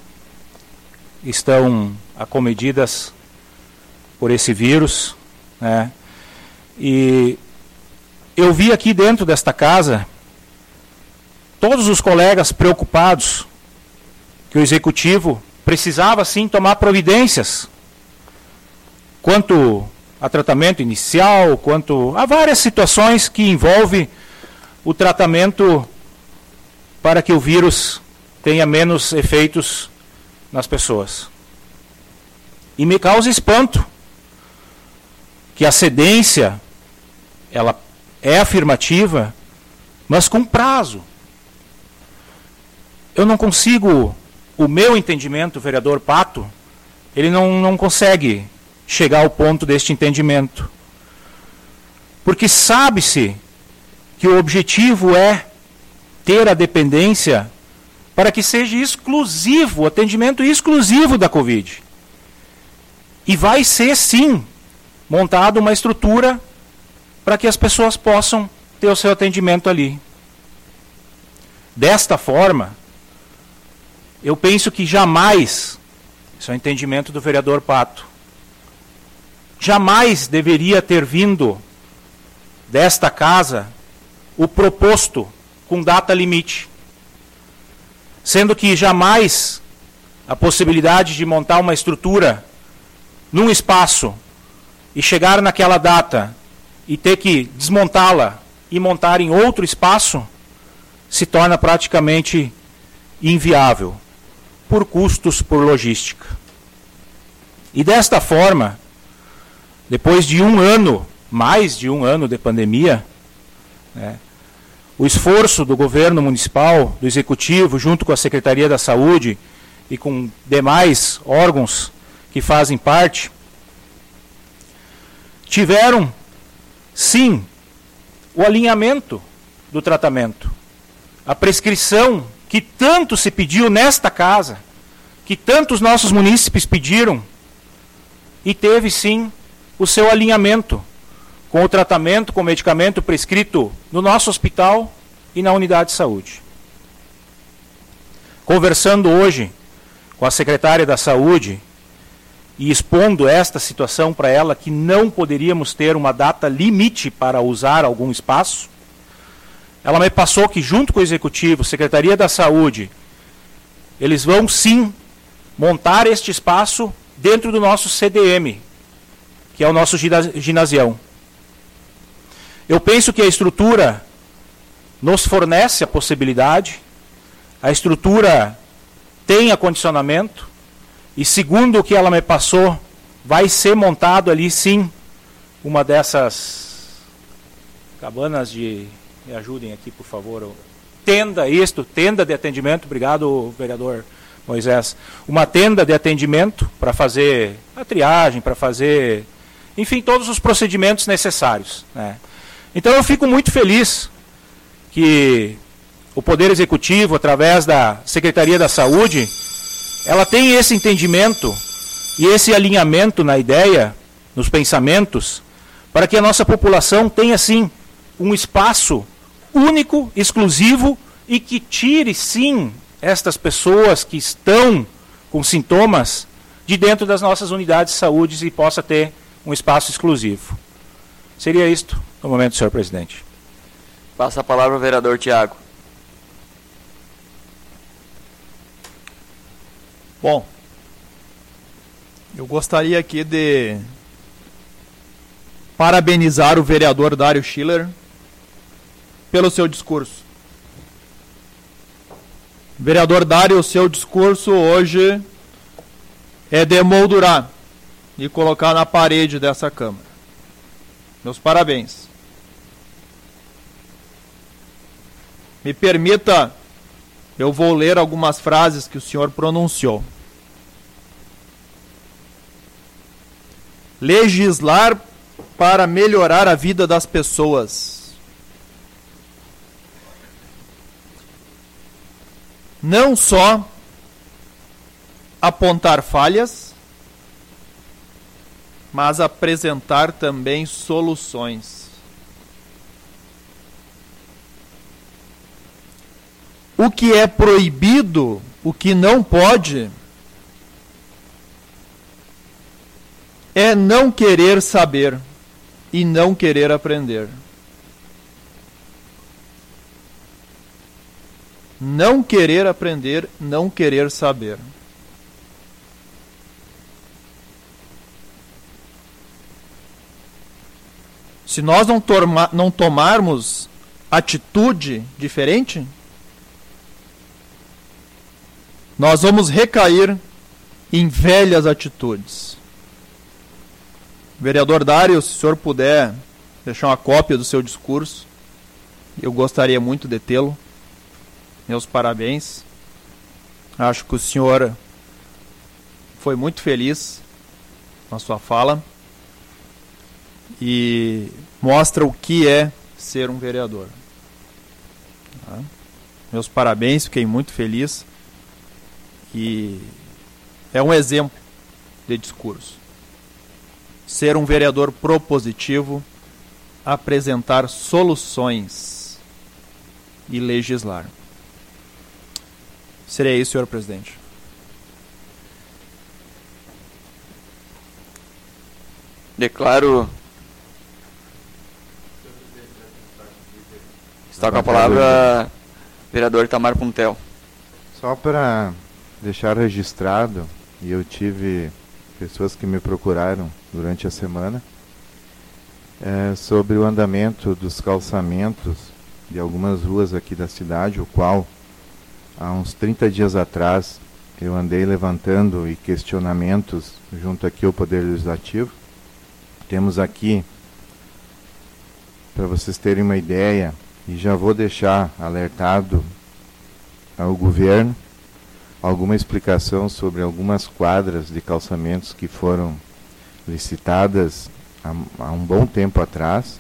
estão acometidas por esse vírus, né? E eu vi aqui dentro desta casa todos os colegas preocupados que o executivo precisava sim tomar providências quanto a tratamento inicial, quanto a várias situações que envolvem o tratamento para que o vírus tenha menos efeitos nas pessoas. E me causa espanto que a cedência, ela é afirmativa, mas com prazo. Eu não consigo, o meu entendimento, vereador Pato, ele não, não consegue chegar ao ponto deste entendimento. Porque sabe-se que o objetivo é ter a dependência para que seja exclusivo, o atendimento exclusivo da Covid. E vai ser, sim, montada uma estrutura para que as pessoas possam ter o seu atendimento ali. Desta forma, eu penso que jamais, isso é o entendimento do vereador Pato, jamais deveria ter vindo desta casa o proposto com data limite. Sendo que jamais a possibilidade de montar uma estrutura num espaço e chegar naquela data e ter que desmontá-la e montar em outro espaço se torna praticamente inviável, por custos, por logística. E desta forma, depois de um ano, mais de um ano de pandemia, né, o esforço do governo municipal, do executivo, junto com a Secretaria da Saúde e com demais órgãos que fazem parte, tiveram, sim, o alinhamento do tratamento, a prescrição que tanto se pediu nesta casa, que tantos nossos munícipes pediram, e teve, sim, o seu alinhamento com o tratamento, com o medicamento prescrito no nosso hospital e na unidade de saúde. Conversando hoje com a secretária da Saúde e expondo esta situação para ela, que não poderíamos ter uma data limite para usar algum espaço, ela me passou que, junto com o Executivo, Secretaria da Saúde, eles vão sim montar este espaço dentro do nosso C D M, que é o nosso ginasião. Eu penso que a estrutura nos fornece a possibilidade, a estrutura tem acondicionamento, e segundo o que ela me passou, vai ser montado ali sim uma dessas cabanas de... Me ajudem aqui, por favor. Tenda, isto, tenda de atendimento, obrigado, vereador Moisés. Uma tenda de atendimento para fazer a triagem, para fazer, enfim, todos os procedimentos necessários, né? Então eu fico muito feliz que o Poder Executivo, através da Secretaria da Saúde, ela tem esse entendimento e esse alinhamento na ideia, nos pensamentos, para que a nossa população tenha, sim, um espaço único, exclusivo, e que tire, sim, estas pessoas que estão com sintomas de dentro das nossas unidades de saúde e possa ter um espaço exclusivo. Seria isto no momento, senhor presidente. Passa a palavra ao vereador Tiago. Bom, eu gostaria aqui de parabenizar o vereador Dário Schiller pelo seu discurso. Vereador Dário, o seu discurso hoje é de emoldurar e colocar na parede dessa Câmara. Meus parabéns. Me permita, eu vou ler algumas frases que o senhor pronunciou. Legislar para melhorar a vida das pessoas. Não só apontar falhas, mas apresentar também soluções. O que é proibido, o que não pode, é não querer saber e não querer aprender. Não querer aprender, não querer saber. Se nós não, torma, não tomarmos atitude diferente, nós vamos recair em velhas atitudes. Vereador Dário, se o senhor puder deixar uma cópia do seu discurso, eu gostaria muito de tê-lo. Meus parabéns. Acho que o senhor foi muito feliz na sua fala e mostra o que é ser um vereador. Tá? Meus parabéns, fiquei muito feliz e é um exemplo de discurso. Ser um vereador propositivo, apresentar soluções e legislar. Seria isso, senhor presidente. Declaro. Está com a palavra vereador Itamar Puntel. Só para deixar registrado, e eu tive pessoas que me procuraram durante a semana é, sobre o andamento dos calçamentos de algumas ruas aqui da cidade, o qual há uns trinta dias atrás eu andei levantando e questionamentos junto aqui ao Poder Legislativo. Temos aqui, para vocês terem uma ideia, e já vou deixar alertado ao governo, alguma explicação sobre algumas quadras de calçamentos que foram licitadas há, há um bom tempo atrás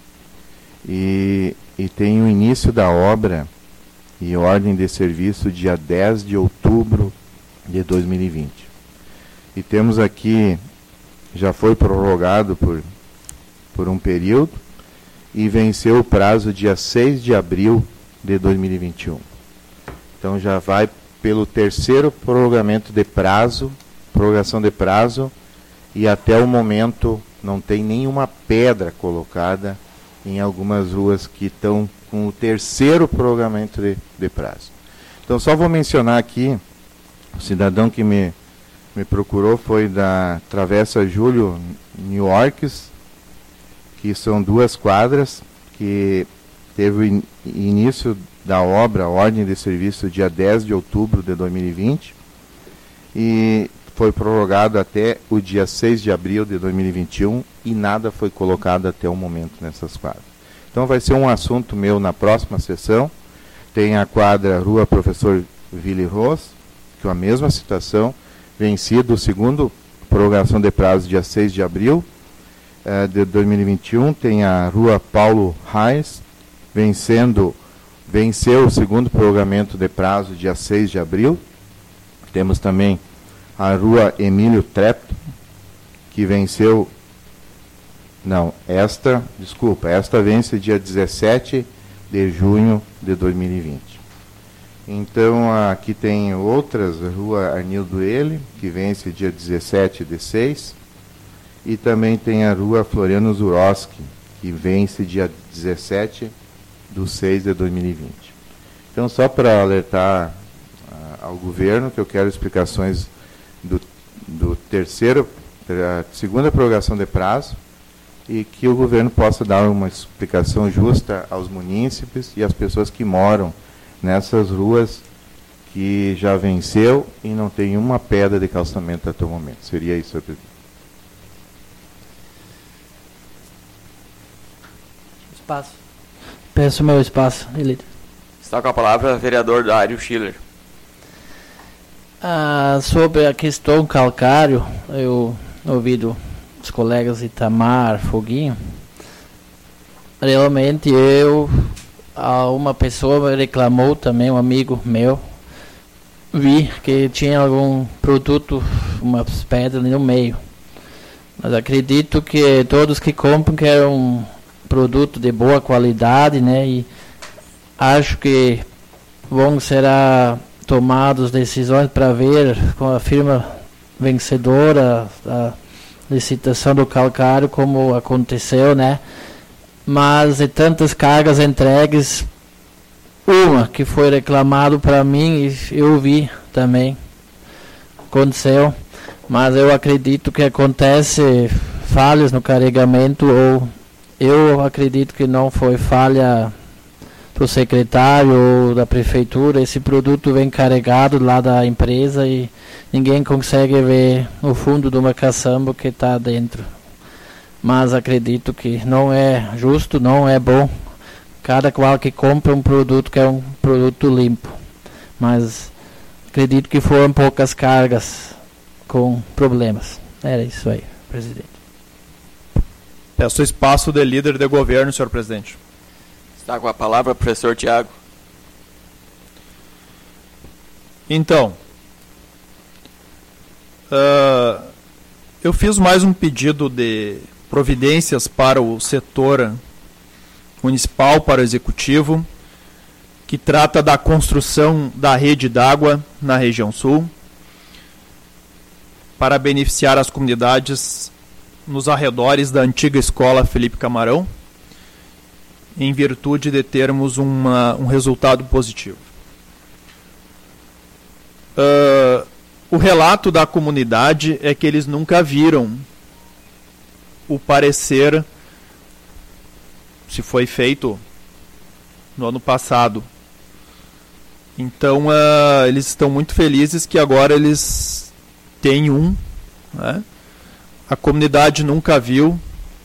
e, e tem o início da obra e ordem de serviço dia dez de outubro de dois mil e vinte. E temos aqui, já foi prorrogado por, por um período e venceu o prazo dia seis de abril de dois mil e vinte e um. Então já vai pelo terceiro prorrogamento de prazo, prorrogação de prazo, e até o momento não tem nenhuma pedra colocada em algumas ruas que estão com o terceiro prorrogamento de, de prazo. Então só vou mencionar aqui, o cidadão que me, me procurou foi da Travessa Júlio New Yorks, que são duas quadras, que teve o in, início da obra, ordem de serviço, dia dez de outubro de dois mil e vinte, e foi prorrogado até o dia seis de abril de dois mil e vinte e um, e nada foi colocado até o momento nessas quadras. Então vai ser um assunto meu na próxima sessão. Tem a quadra Rua Professor Willy Ross, que é a mesma situação, vencido o segundo prorrogação de prazo, dia seis de abril eh, de dois mil e vinte e um. Tem a Rua Paulo Reis, vencendo Venceu o segundo prorrogamento de prazo, dia seis de abril. Temos também a Rua Emílio Trepto, que venceu... Não, esta, desculpa, esta vence dia dezessete de junho de dois mil e vinte. Então, aqui tem outras, a Rua Arnildo Ele, que vence dia dezessete de seis. E também tem a Rua Floriano Zuroski, que vence dia dezessete do seis de dois mil e vinte. Então, só para alertar uh, ao governo que eu quero explicações do, do terceiro, da segunda prorrogação de prazo, e que o governo possa dar uma explicação justa aos munícipes e às pessoas que moram nessas ruas que já venceu e não tem uma pedra de calçamento até o momento. Seria isso, senhor presidente. Espaço. Peço meu espaço, Elida. Está com a palavra o vereador Dário Schiller. Ah, sobre a questão calcário, eu ouvi dos colegas Itamar, Foguinho. Realmente eu, uma pessoa reclamou também, um amigo meu, vi que tinha algum produto, umas pedras ali no meio. Mas acredito que todos que compram querem um produto de boa qualidade, né? E acho que vão será tomadas decisões para ver com a firma vencedora a licitação do calcário como aconteceu, né? Mas de tantas cargas entregues, uma que foi reclamado para mim e eu vi também aconteceu, mas eu acredito que acontece falhas no carregamento, ou eu acredito que não foi falha o secretário ou da prefeitura, esse produto vem carregado lá da empresa e ninguém consegue ver o fundo de uma caçamba que está dentro. Mas acredito que não é justo, não é bom. Cada qual que compra um produto que é um produto limpo. Mas acredito que foram poucas cargas com problemas. Era isso aí, presidente. Peço espaço de líder de governo, senhor presidente. Está com a palavra o professor Tiago. Então, uh, eu fiz mais um pedido de providências para o setor municipal, para o executivo, que trata da construção da rede d'água na região sul, para beneficiar as comunidades nos arredores da antiga escola Felipe Camarão, em virtude de termos uma, um resultado positivo. Uh, o relato da comunidade é que eles nunca viram o parecer, se foi feito no ano passado. Então, uh, eles estão muito felizes que agora eles têm um, né? A comunidade nunca viu.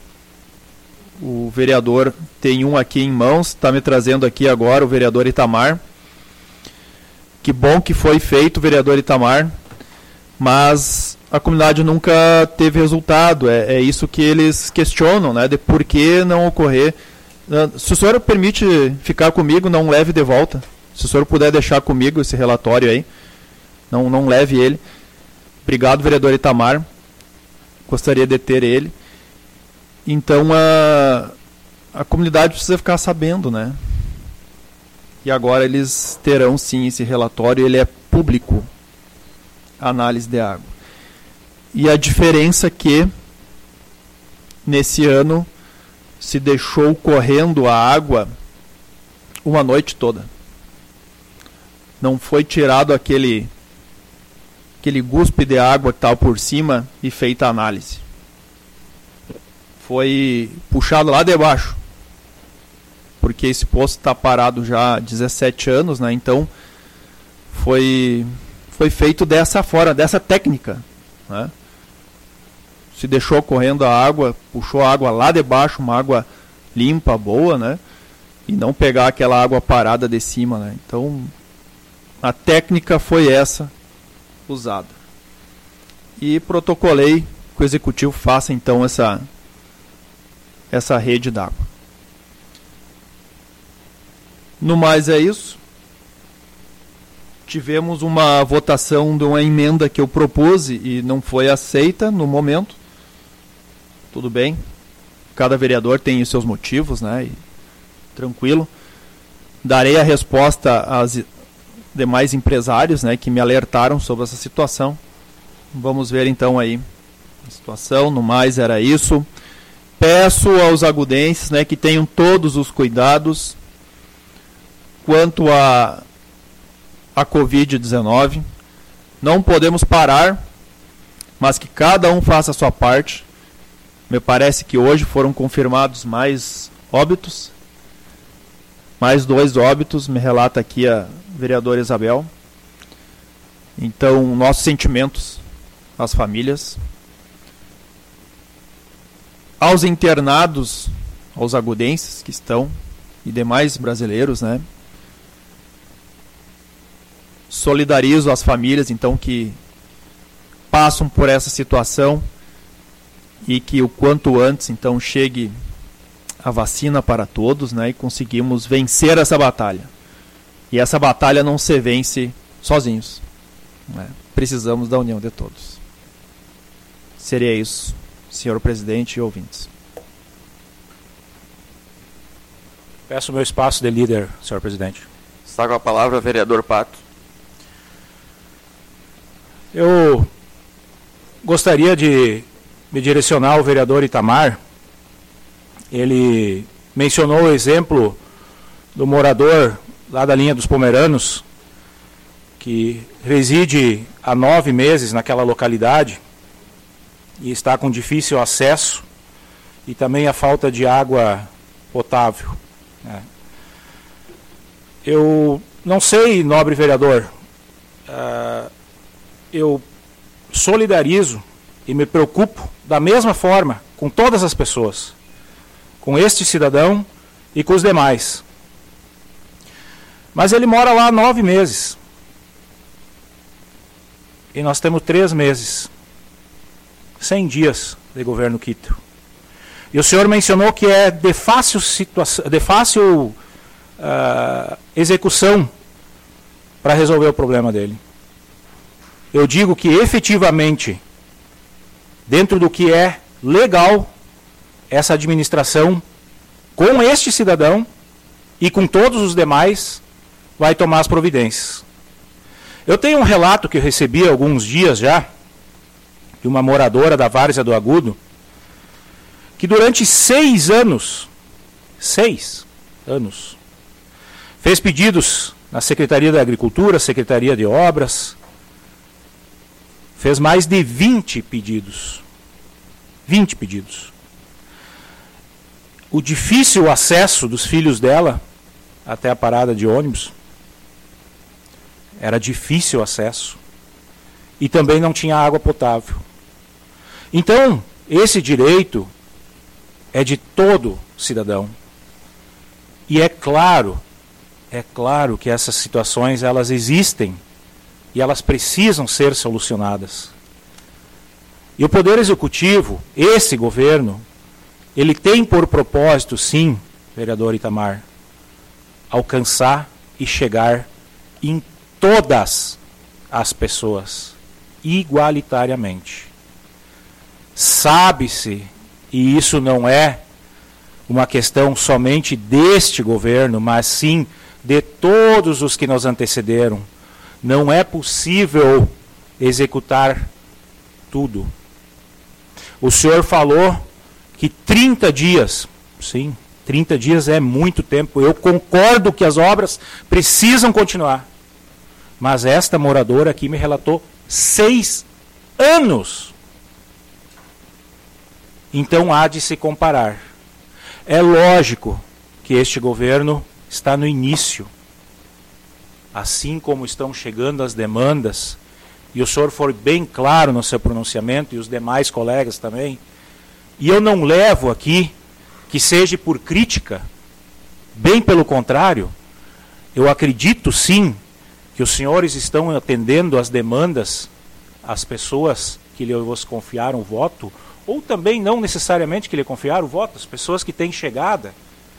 O vereador tem um aqui em mãos, está me trazendo aqui agora o vereador Itamar. Que bom que foi feito, vereador Itamar, mas a comunidade nunca teve resultado. É, é isso que eles questionam, né, de por que não ocorrer. Se o senhor permite ficar comigo, não leve de volta. Se o senhor puder deixar comigo esse relatório aí, não, não leve ele. Obrigado, vereador Itamar. Gostaria de ter ele. Então, a, a comunidade precisa ficar sabendo, né? E agora eles terão, sim, esse relatório. Ele é público, a análise de água. E a diferença é que, nesse ano, se deixou correndo a água uma noite toda. Não foi tirado aquele, aquele guspe de água que estava por cima e feita a análise. Foi puxado lá de baixo, porque esse poço está parado já há dezessete anos, né? Então foi, foi feito dessa forma, dessa técnica, né? Se deixou correndo a água, puxou a água lá de baixo, uma água limpa, boa, né? E não pegar aquela água parada de cima, né? Então a técnica foi essa usada. E protocolei que o executivo faça então essa essa rede d'água. No mais é isso. Tivemos uma votação de uma emenda que eu propus e não foi aceita no momento. Tudo bem. Cada vereador tem os seus motivos, né? E, tranquilo. Darei a resposta às demais empresários, né, que me alertaram sobre essa situação. Vamos ver então aí a situação. No mais era isso. Peço aos agudenses, né, que tenham todos os cuidados quanto a a covid dezenove. Não podemos parar, mas que cada um faça a sua parte. Me parece que hoje foram confirmados mais óbitos. Mais dois óbitos, me relata aqui a vereadora Isabel. Então, nossos sentimentos às famílias. Aos internados, aos agudenses que estão, e demais brasileiros, né? Solidarizo as famílias, então, que passam por essa situação e que o quanto antes, então, chegue a vacina para todos, né? E conseguimos vencer essa batalha. E essa batalha não se vence sozinhos, né? Precisamos da união de todos. Seria isso, senhor presidente e ouvintes. Peço meu espaço de líder, senhor presidente. Está com a palavra o vereador Pato. Eu gostaria de me direcionar ao vereador Itamar. Ele mencionou o exemplo do morador lá da linha dos Pomeranos, que reside há nove meses naquela localidade e está com difícil acesso e também a falta de água potável, né? eu não sei, nobre vereador, uh, eu solidarizo e me preocupo da mesma forma com todas as pessoas, com este cidadão e com os demais. Mas ele mora lá há nove meses. E nós temos três meses. cem dias de governo Kittel. E o senhor mencionou que é de fácil, situação, de fácil uh, execução para resolver o problema dele. Eu digo que efetivamente, dentro do que é legal, essa administração, com este cidadão e com todos os demais, vai tomar as providências. Eu tenho um relato que eu recebi há alguns dias já, de uma moradora da Várzea do Agudo, que durante seis anos, seis anos, fez pedidos na Secretaria da Agricultura, Secretaria de Obras, fez mais de vinte pedidos. vinte pedidos. O difícil acesso dos filhos dela até a parada de ônibus, era difícil acesso, e também não tinha água potável. Então, esse direito é de todo cidadão. E é claro, é claro que essas situações elas existem e elas precisam ser solucionadas. E o Poder Executivo, esse governo, ele tem por propósito, sim, vereador Itamar, alcançar e chegar em todas as pessoas, igualitariamente. Sabe-se, e isso não é uma questão somente deste governo, mas sim de todos os que nos antecederam, não é possível executar tudo. O senhor falou que trinta dias, sim, trinta dias é muito tempo. Eu concordo que as obras precisam continuar. Mas esta moradora aqui me relatou seis anos. Então há de se comparar. É lógico que este governo está no início. Assim como estão chegando as demandas, e o senhor foi bem claro no seu pronunciamento, e os demais colegas também, e eu não levo aqui que seja por crítica, bem pelo contrário, eu acredito sim que os senhores estão atendendo às demandas, às pessoas que lhe confiaram o voto, ou também não necessariamente que lhe confiaram o voto, as pessoas que têm chegada.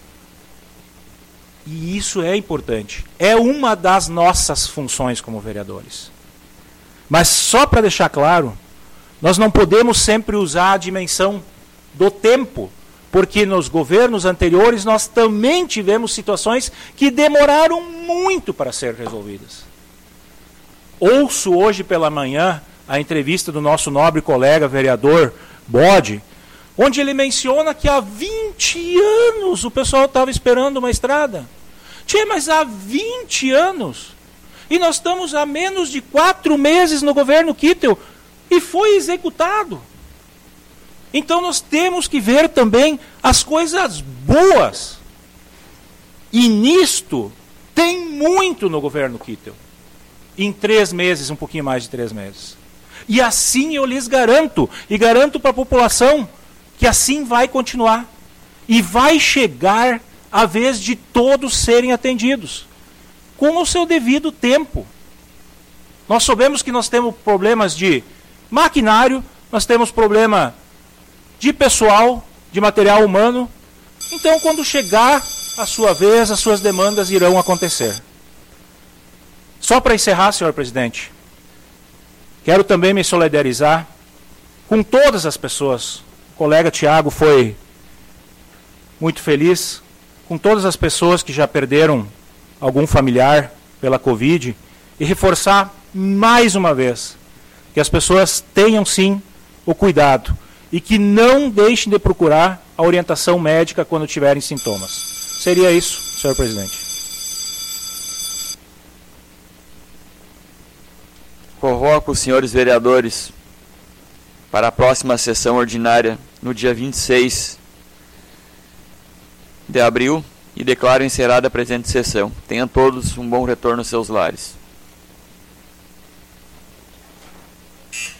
E isso é importante. É uma das nossas funções como vereadores. Mas só para deixar claro, nós não podemos sempre usar a dimensão do tempo, porque nos governos anteriores nós também tivemos situações que demoraram muito para ser resolvidas. Ouço hoje pela manhã a entrevista do nosso nobre colega vereador Bode, onde ele menciona que há vinte anos o pessoal estava esperando uma estrada. Tchê, mas há vinte anos. E nós estamos há menos de quatro meses no governo Kittel e foi executado. Então nós temos que ver também as coisas boas. E nisto tem muito no governo Kittel. Em três meses, um pouquinho mais de três meses. E assim eu lhes garanto, e garanto para a população, que assim vai continuar. E vai chegar a vez de todos serem atendidos, com o seu devido tempo. Nós sabemos que nós temos problemas de maquinário, nós temos problema de pessoal, de material humano. Então, quando chegar a sua vez, as suas demandas irão acontecer. Só para encerrar, senhor presidente, quero também me solidarizar com todas as pessoas. O colega Tiago foi muito feliz, com todas as pessoas que já perderam algum familiar pela Covid, e reforçar mais uma vez que as pessoas tenham sim o cuidado e que não deixem de procurar a orientação médica quando tiverem sintomas. Seria isso, senhor presidente. Convoco os senhores vereadores para a próxima sessão ordinária, no dia vinte e seis de abril, e declaro encerrada a presente sessão. Tenham todos um bom retorno aos seus lares.